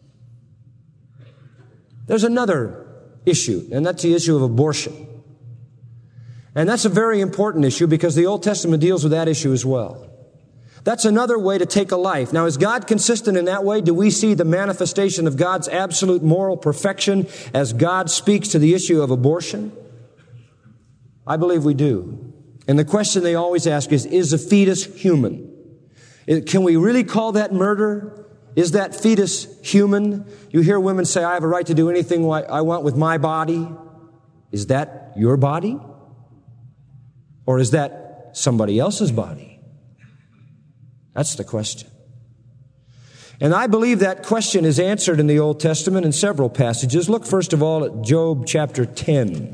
There's another issue, and that's the issue of abortion. And that's a very important issue because the Old Testament deals with that issue as well. That's another way to take a life. Now, is God consistent in that way? Do we see the manifestation of God's absolute moral perfection as God speaks to the issue of abortion? I believe we do. And the question they always ask is a fetus human? Can we really call that murder? Is that fetus human? You hear women say, I have a right to do anything I want with my body. Is that your body? Or is that somebody else's body? That's the question. And I believe that question is answered in the Old Testament in several passages. Look first of all at Job chapter 10.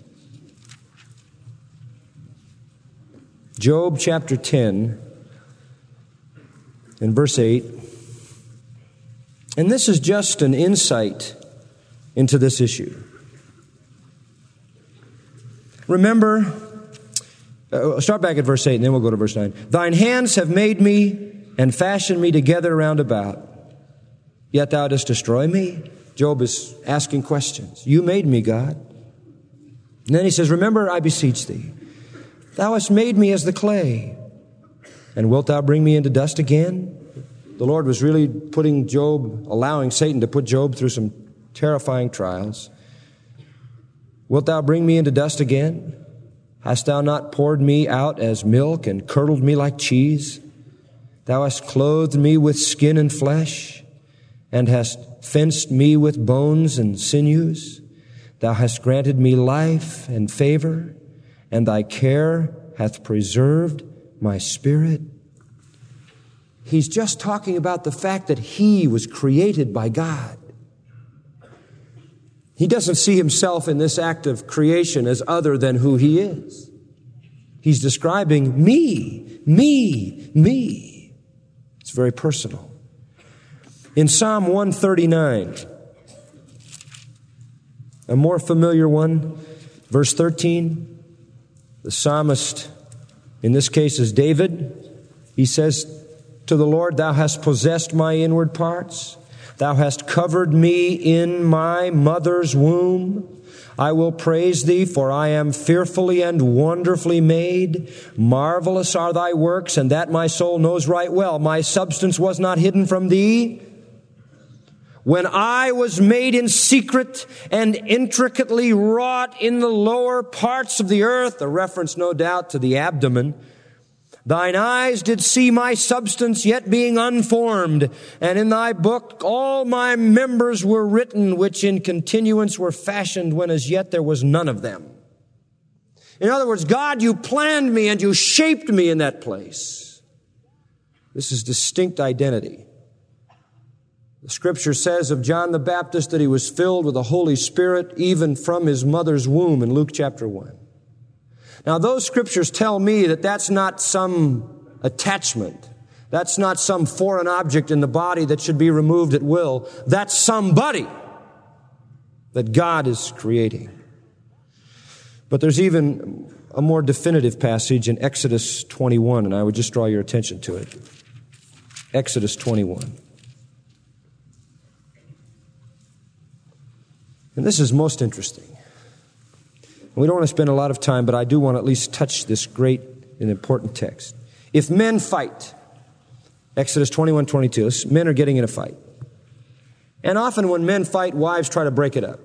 Job chapter 10 and verse 8. And this is just an insight into this issue. Remember, start back at verse 8 and then we'll go to verse 9. Thine hands have made me and fashioned me together round about. Yet thou dost destroy me. Job is asking questions. You made me, God. And then he says, remember, I beseech thee, thou hast made me as the clay. And wilt thou bring me into dust again? The Lord was really putting Job, allowing Satan to put Job through some terrifying trials. Wilt thou bring me into dust again? Hast thou not poured me out as milk and curdled me like cheese? Thou hast clothed me with skin and flesh, and hast fenced me with bones and sinews. Thou hast granted me life and favor, and thy care hath preserved my spirit. He's just talking about the fact that he was created by God. He doesn't see himself in this act of creation as other than who he is. He's describing me. It's very personal. In Psalm 139, a more familiar one, verse 13, the psalmist, in this case is David, he says to the Lord, thou hast possessed my inward parts. Thou hast covered me in my mother's womb. I will praise thee, for I am fearfully and wonderfully made. Marvelous are thy works, and that my soul knows right well. My substance was not hidden from thee when I was made in secret and intricately wrought in the lower parts of the earth, a reference no doubt to the abdomen. Thine eyes did see my substance yet being unformed, and in thy book all my members were written, which in continuance were fashioned when as yet there was none of them. In other words, God, you planned me and you shaped me in that place. This is distinct identity. The Scripture says of John the Baptist that he was filled with the Holy Spirit even from his mother's womb in Luke chapter 1. Now, those Scriptures tell me that that's not some attachment. That's not some foreign object in the body that should be removed at will. That's somebody that God is creating. But there's even a more definitive passage in Exodus 21, and I would just draw your attention to it. Exodus 21. And this is most interesting. We don't want to spend a lot of time, but I do want to at least touch this great and important text. If men fight, Exodus 21:22, men are getting in a fight. And often when men fight, wives try to break it up.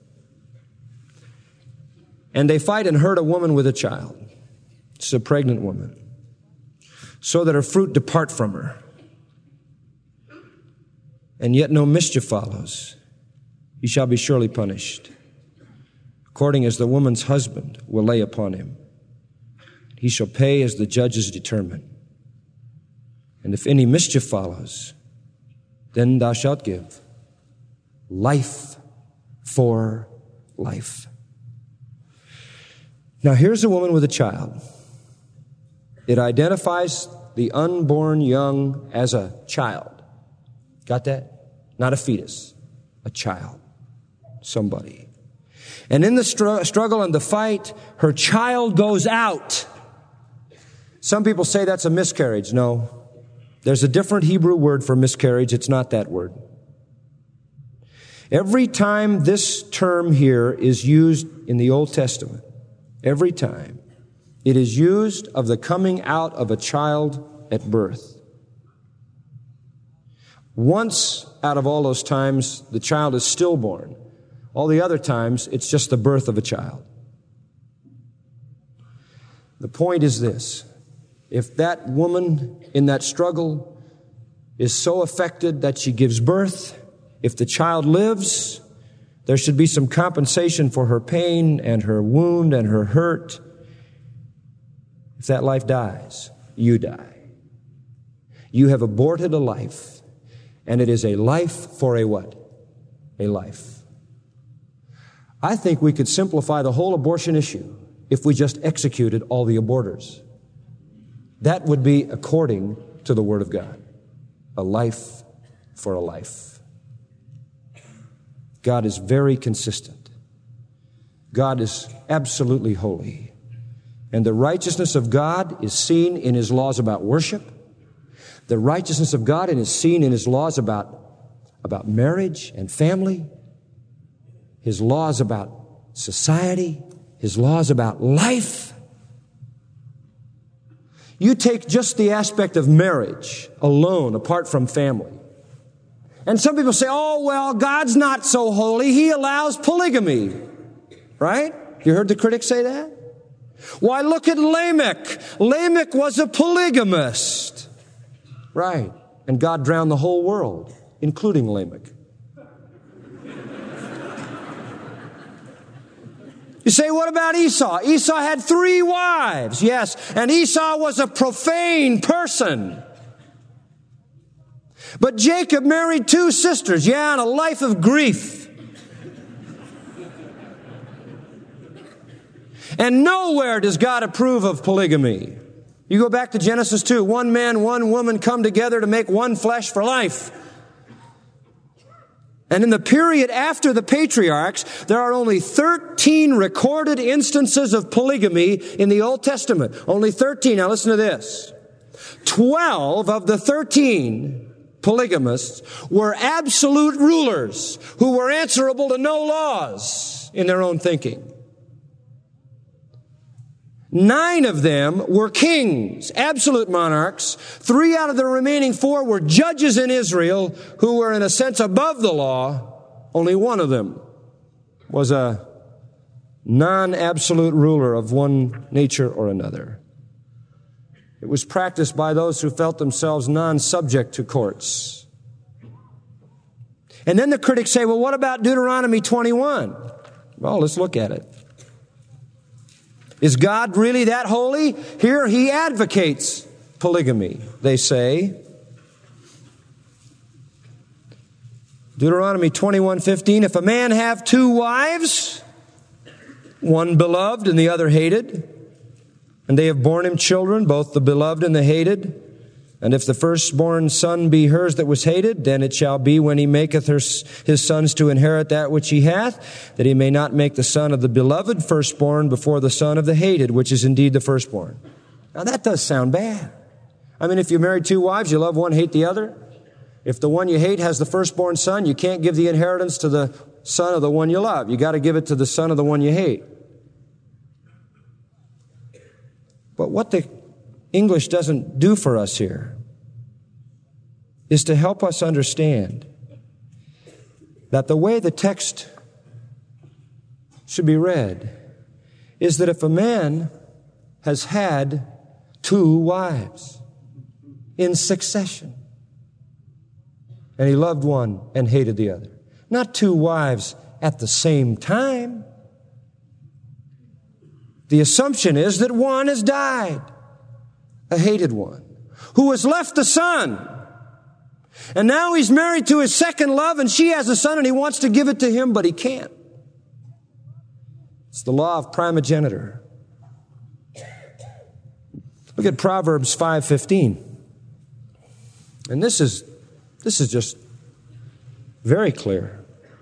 And they fight and hurt a woman with a child. It's a pregnant woman. So that her fruit depart from her. And yet no mischief follows. He shall be surely punished, according as the woman's husband will lay upon him. He shall pay as the judges determine. And if any mischief follows, then thou shalt give life for life. Now here's a woman with a child. It identifies the unborn young as a child. Got that? Not a fetus, a child. Somebody. And in the struggle and the fight, her child goes out. Some people say that's a miscarriage. No. There's a different Hebrew word for miscarriage. It's not that word. Every time this term here is used in the Old Testament, every time, it is used of the coming out of a child at birth. Once out of all those times, the child is stillborn. All the other times, it's just the birth of a child. The point is this. If that woman in that struggle is so affected that she gives birth, if the child lives, there should be some compensation for her pain and her wound and her hurt. If that life dies, you die. You have aborted a life, and it is a life for a what? A life. I think we could simplify the whole abortion issue if we just executed all the aborters. That would be according to the Word of God. A life for a life. God is very consistent. God is absolutely holy. And the righteousness of God is seen in His laws about worship. The righteousness of God is seen in His laws about marriage and family. His laws about society. His laws about life. You take just the aspect of marriage alone, apart from family. And some people say, oh, well, God's not so holy. He allows polygamy. Right? You heard the critics say that? Why, look at Lamech. Lamech was a polygamist. Right. And God drowned the whole world, including Lamech. You say, what about Esau? Esau had 3 wives. Yes. And Esau was a profane person. But Jacob married 2 sisters. Yeah, and a life of grief. And nowhere does God approve of polygamy. You go back to Genesis 2. 1 man, 1 woman come together to make one flesh for life. And in the period after the patriarchs, there are only 13 recorded instances of polygamy in the Old Testament. Only 13. Now listen to this. 12 of the 13 polygamists were absolute rulers who were answerable to no laws in their own thinking. 9 of them were kings, absolute monarchs. 3 out of the remaining 4 were judges in Israel who were in a sense above the law. Only 1 of them was a non-absolute ruler of one nature or another. It was practiced by those who felt themselves non-subject to courts. And then the critics say, well, what about Deuteronomy 21? Well, let's look at it. Is God really that holy? Here he advocates polygamy, they say. Deuteronomy 21:15, if a man have two wives, one beloved and the other hated, and they have borne him children, both the beloved and the hated, and if the firstborn son be hers that was hated, then it shall be when he maketh his sons to inherit that which he hath, that he may not make the son of the beloved firstborn before the son of the hated, which is indeed the firstborn. Now that does sound bad. I mean, if you marry two wives, you love one, hate the other. If the one you hate has the firstborn son, you can't give the inheritance to the son of the one you love. You got to give it to the son of the one you hate. But what the English doesn't do for us here is to help us understand that the way the text should be read is that if a man has had two wives in succession, and he loved one and hated the other, not two wives at the same time, the assumption is that one has died, a hated one, who has left a son. And now he's married to his second love, and she has a son, and he wants to give it to him, but he can't. It's the law of primogeniture. Look at Proverbs 5:15. And this is just very clear.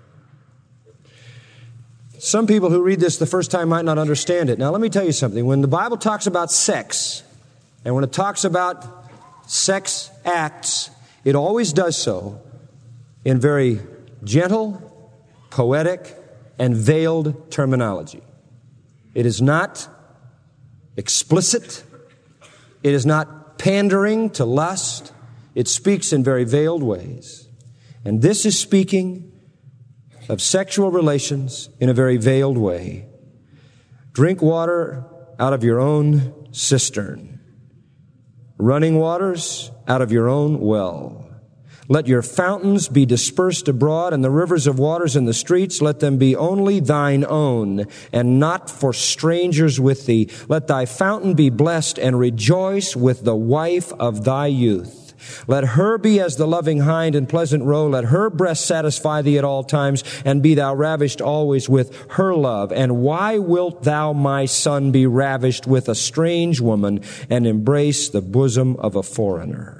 Some people who read this the first time might not understand it. Now, let me tell you something. When the Bible talks about sex, and when it talks about sex acts, it always does so in very gentle, poetic, and veiled terminology. It is not explicit. It is not pandering to lust. It speaks in very veiled ways. And this is speaking of sexual relations in a very veiled way. Drink water out of your own cistern. Running waters out of your own well. Let your fountains be dispersed abroad, and the rivers of waters in the streets, let them be only thine own, and not for strangers with thee. Let thy fountain be blessed, and rejoice with the wife of thy youth. Let her be as the loving hind and pleasant roe. Let her breast satisfy thee at all times, and be thou ravished always with her love. And why wilt thou, my son, be ravished with a strange woman, and embrace the bosom of a foreigner?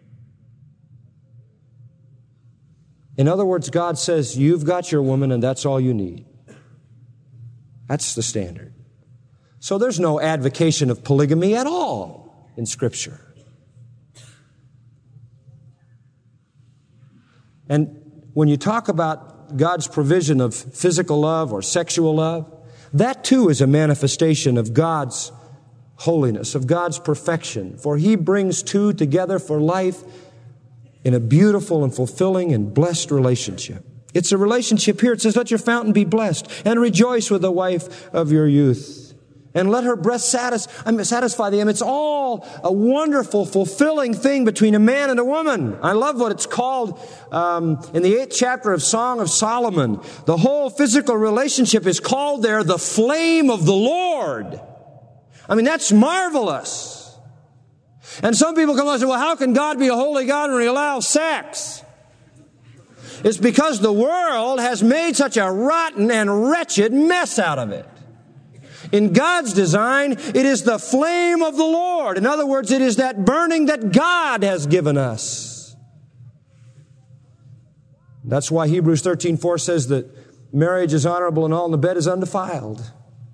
In other words, God says, you've got your woman, and that's all you need. That's the standard. So there's no advocation of polygamy at all in Scripture. And when you talk about God's provision of physical love or sexual love, that too is a manifestation of God's holiness, of God's perfection. For He brings two together for life in a beautiful and fulfilling and blessed relationship. It's a relationship here. It says, let your fountain be blessed, and rejoice with the wife of your youth. And let her breast satisfy thee. It's all a wonderful, fulfilling thing between a man and a woman. I love what it's called in the 8th chapter of Song of Solomon. The whole physical relationship is called there the flame of the Lord. I mean, that's marvelous. And some people come along and say, well, how can God be a holy God when He allows sex? It's because the world has made such a rotten and wretched mess out of it. In God's design, it is the flame of the Lord. In other words, it is that burning that God has given us. That's why Hebrews 13:4 says that marriage is honorable and all in the bed is undefiled.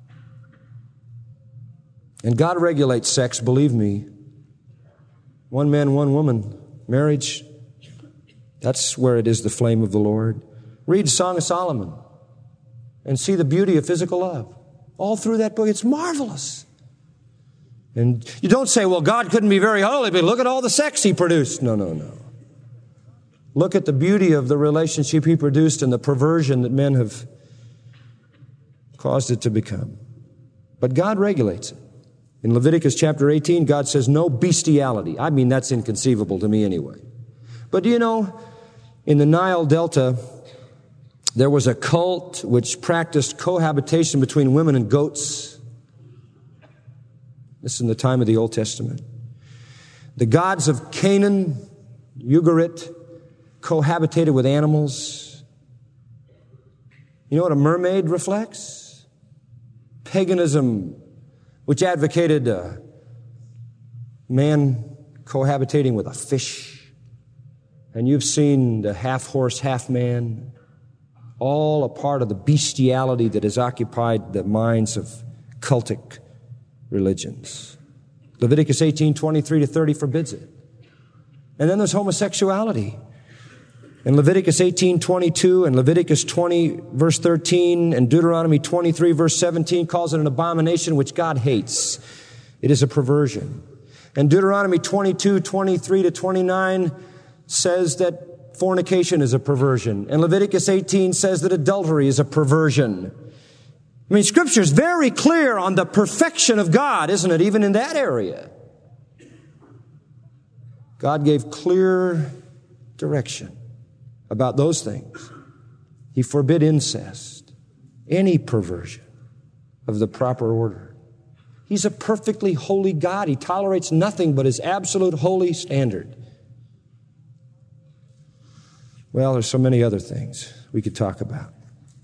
And God regulates sex, believe me. One man, one woman, marriage, that's where it is the flame of the Lord. Read Song of Solomon and see the beauty of physical love. All through that book, it's marvelous. And you don't say, well, God couldn't be very holy, but look at all the sex He produced. No. Look at the beauty of the relationship He produced and the perversion that men have caused it to become. But God regulates it. In Leviticus chapter 18, God says no bestiality. I mean, that's inconceivable to me anyway. But do you know, in the Nile Delta, there was a cult which practiced cohabitation between women and goats. This is in the time of the Old Testament. The gods of Canaan, Ugarit, cohabitated with animals. You know what a mermaid reflects? Paganism, which advocated a man cohabitating with a fish. And you've seen the half horse, half man, all a part of the bestiality that has occupied the minds of cultic religions. Leviticus 18:23-30 forbids it. And then there's homosexuality. In Leviticus 18:22 and Leviticus 20 verse 13 and Deuteronomy 23 verse 17 calls it an abomination which God hates. It is a perversion. And Deuteronomy 22:23-29 says that fornication is a perversion. And Leviticus 18 says that adultery is a perversion. I mean, Scripture is very clear on the perfection of God, isn't it? Even in that area. God gave clear direction about those things. He forbid incest, any perversion of the proper order. He's a perfectly holy God. He tolerates nothing but His absolute holy standard. Well, there's so many other things we could talk about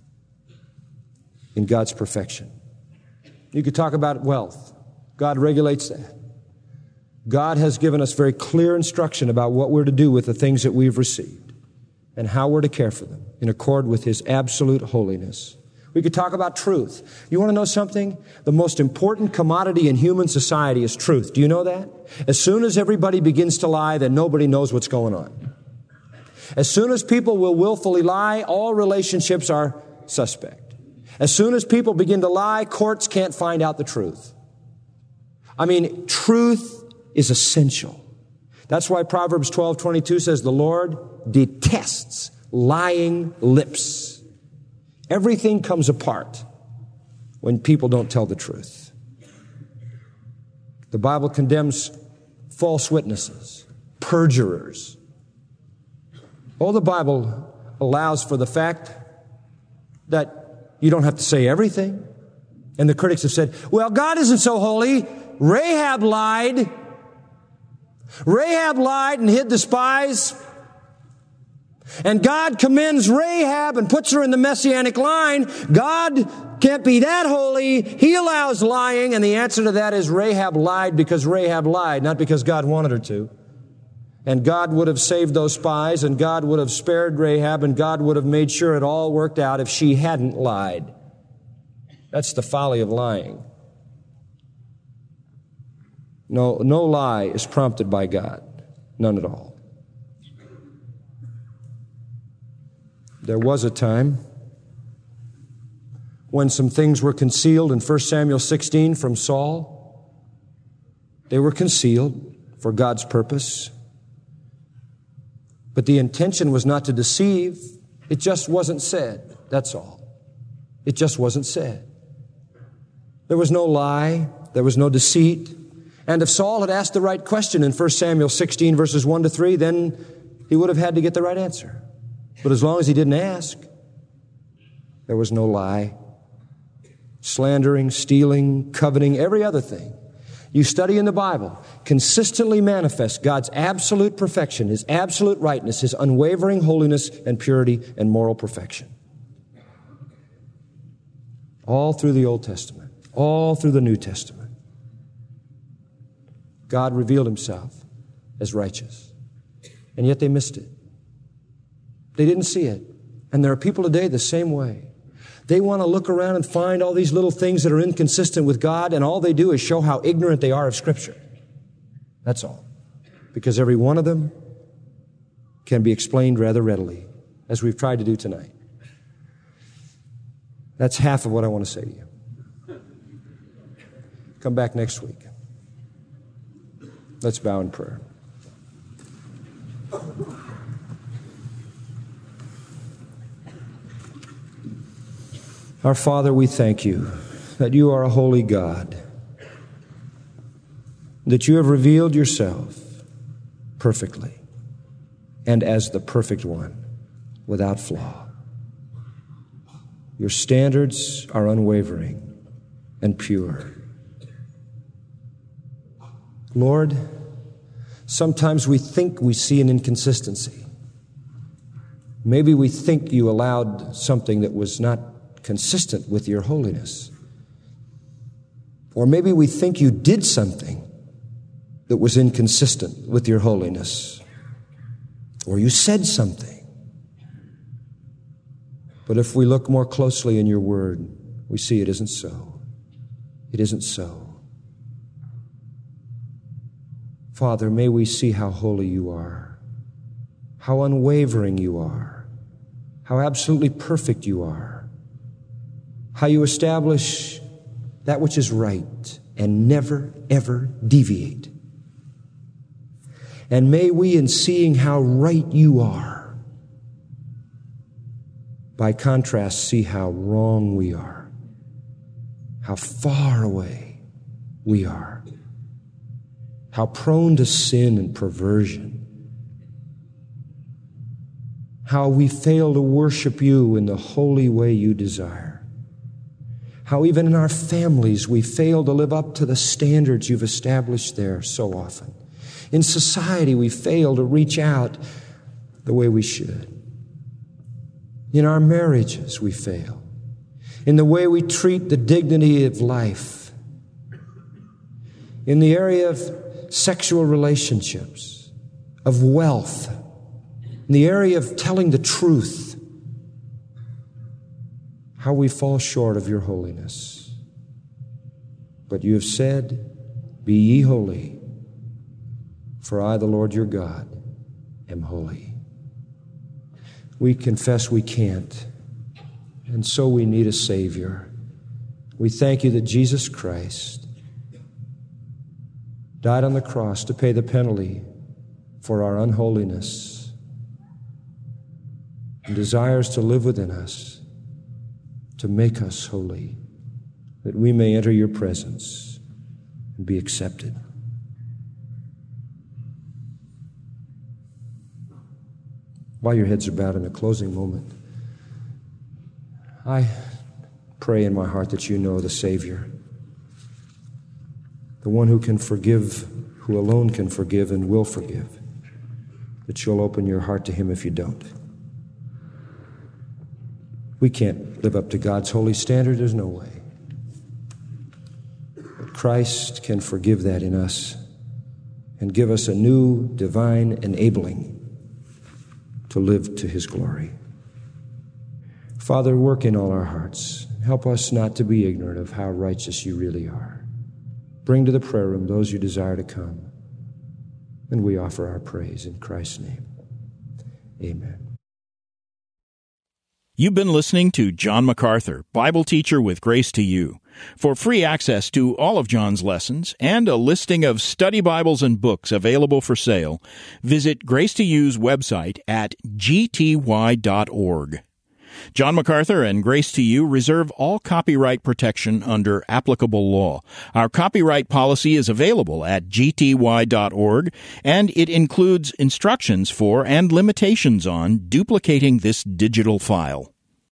in God's perfection. You could talk about wealth. God regulates that. God has given us very clear instruction about what we're to do with the things that we've received and how we're to care for them in accord with His absolute holiness. We could talk about truth. You want to know something? The most important commodity in human society is truth. Do you know that? As soon as everybody begins to lie, then nobody knows what's going on. As soon as people will willfully lie, all relationships are suspect. As soon as people begin to lie, courts can't find out the truth. I mean, truth is essential. That's why Proverbs 12:22 says, the Lord detests lying lips. Everything comes apart when people don't tell the truth. The Bible condemns false witnesses, perjurers. Oh, the Bible allows for the fact that you don't have to say everything. And the critics have said, well, God isn't so holy. Rahab lied. Rahab lied and hid the spies. And God commends Rahab and puts her in the messianic line. God can't be that holy. He allows lying. And the answer to that is Rahab lied because Rahab lied, not because God wanted her to. And God would have saved those spies, and God would have spared Rahab, and God would have made sure it all worked out if she hadn't lied. That's the folly of lying. No lie is prompted by God. None at all. There was a time when some things were concealed in 1 Samuel 16 from Saul. They were concealed for God's purpose. But the intention was not to deceive. It just wasn't said. That's all. It just wasn't said. There was no lie. There was no deceit. And if Saul had asked the right question in 1 Samuel 16, verses 1-3, then he would have had to get the right answer. But as long as he didn't ask, there was no lie. Slandering, stealing, coveting, every other thing you study in the Bible consistently manifests God's absolute perfection, His absolute rightness, His unwavering holiness and purity and moral perfection. All through the Old Testament, all through the New Testament, God revealed Himself as righteous. And yet they missed it. They didn't see it. And there are people today the same way. They want to look around and find all these little things that are inconsistent with God, and all they do is show how ignorant they are of Scripture. That's all. Because every one of them can be explained rather readily, as we've tried to do tonight. That's half of what I want to say to you. Come back next week. Let's bow in prayer. Our Father, we thank You that You are a holy God, that You have revealed Yourself perfectly and as the perfect one, without flaw. Your standards are unwavering and pure. Lord, sometimes we think we see an inconsistency. Maybe we think you allowed something that was not consistent with your holiness. Or maybe we think you did something that was inconsistent with your holiness. Or you said something. But if we look more closely in your word, we see it isn't so. It isn't so. Father, may we see how holy you are, how unwavering you are, how absolutely perfect you are, how you establish that which is right and never, ever deviate. And may we, in seeing how right you are, by contrast, see how wrong we are, how far away we are, how prone to sin and perversion, how we fail to worship you in the holy way you desire, how even in our families we fail to live up to the standards you've established there so often. In society we fail to reach out the way we should. In our marriages we fail. In the way we treat the dignity of life. In the area of sexual relationships, of wealth, in the area of telling the truth, how we fall short of your holiness. But you have said, "Be ye holy, for I, the Lord your God, am holy." We confess we can't, and so we need a Savior. We thank you that Jesus Christ died on the cross to pay the penalty for our unholiness and desires to live within us to make us holy, that we may enter your presence and be accepted. While your heads are bowed in a closing moment, I pray in my heart that you know the Savior, the one who can forgive, who alone can forgive and will forgive, that you'll open your heart to him if you don't. We can't live up to God's holy standard. There's no way. But Christ can forgive that in us and give us a new divine enabling to live to his glory. Father, work in all our hearts. Help us not to be ignorant of how righteous you really are. Bring to the prayer room those you desire to come, and we offer our praise in Christ's name. Amen. You've been listening to John MacArthur, Bible teacher with Grace to You. For free access to all of John's lessons and a listing of study Bibles and books available for sale, visit Grace to You's website at gty.org. John MacArthur and Grace to You reserve all copyright protection under applicable law. Our copyright policy is available at gty.org, and it includes instructions for and limitations on duplicating this digital file.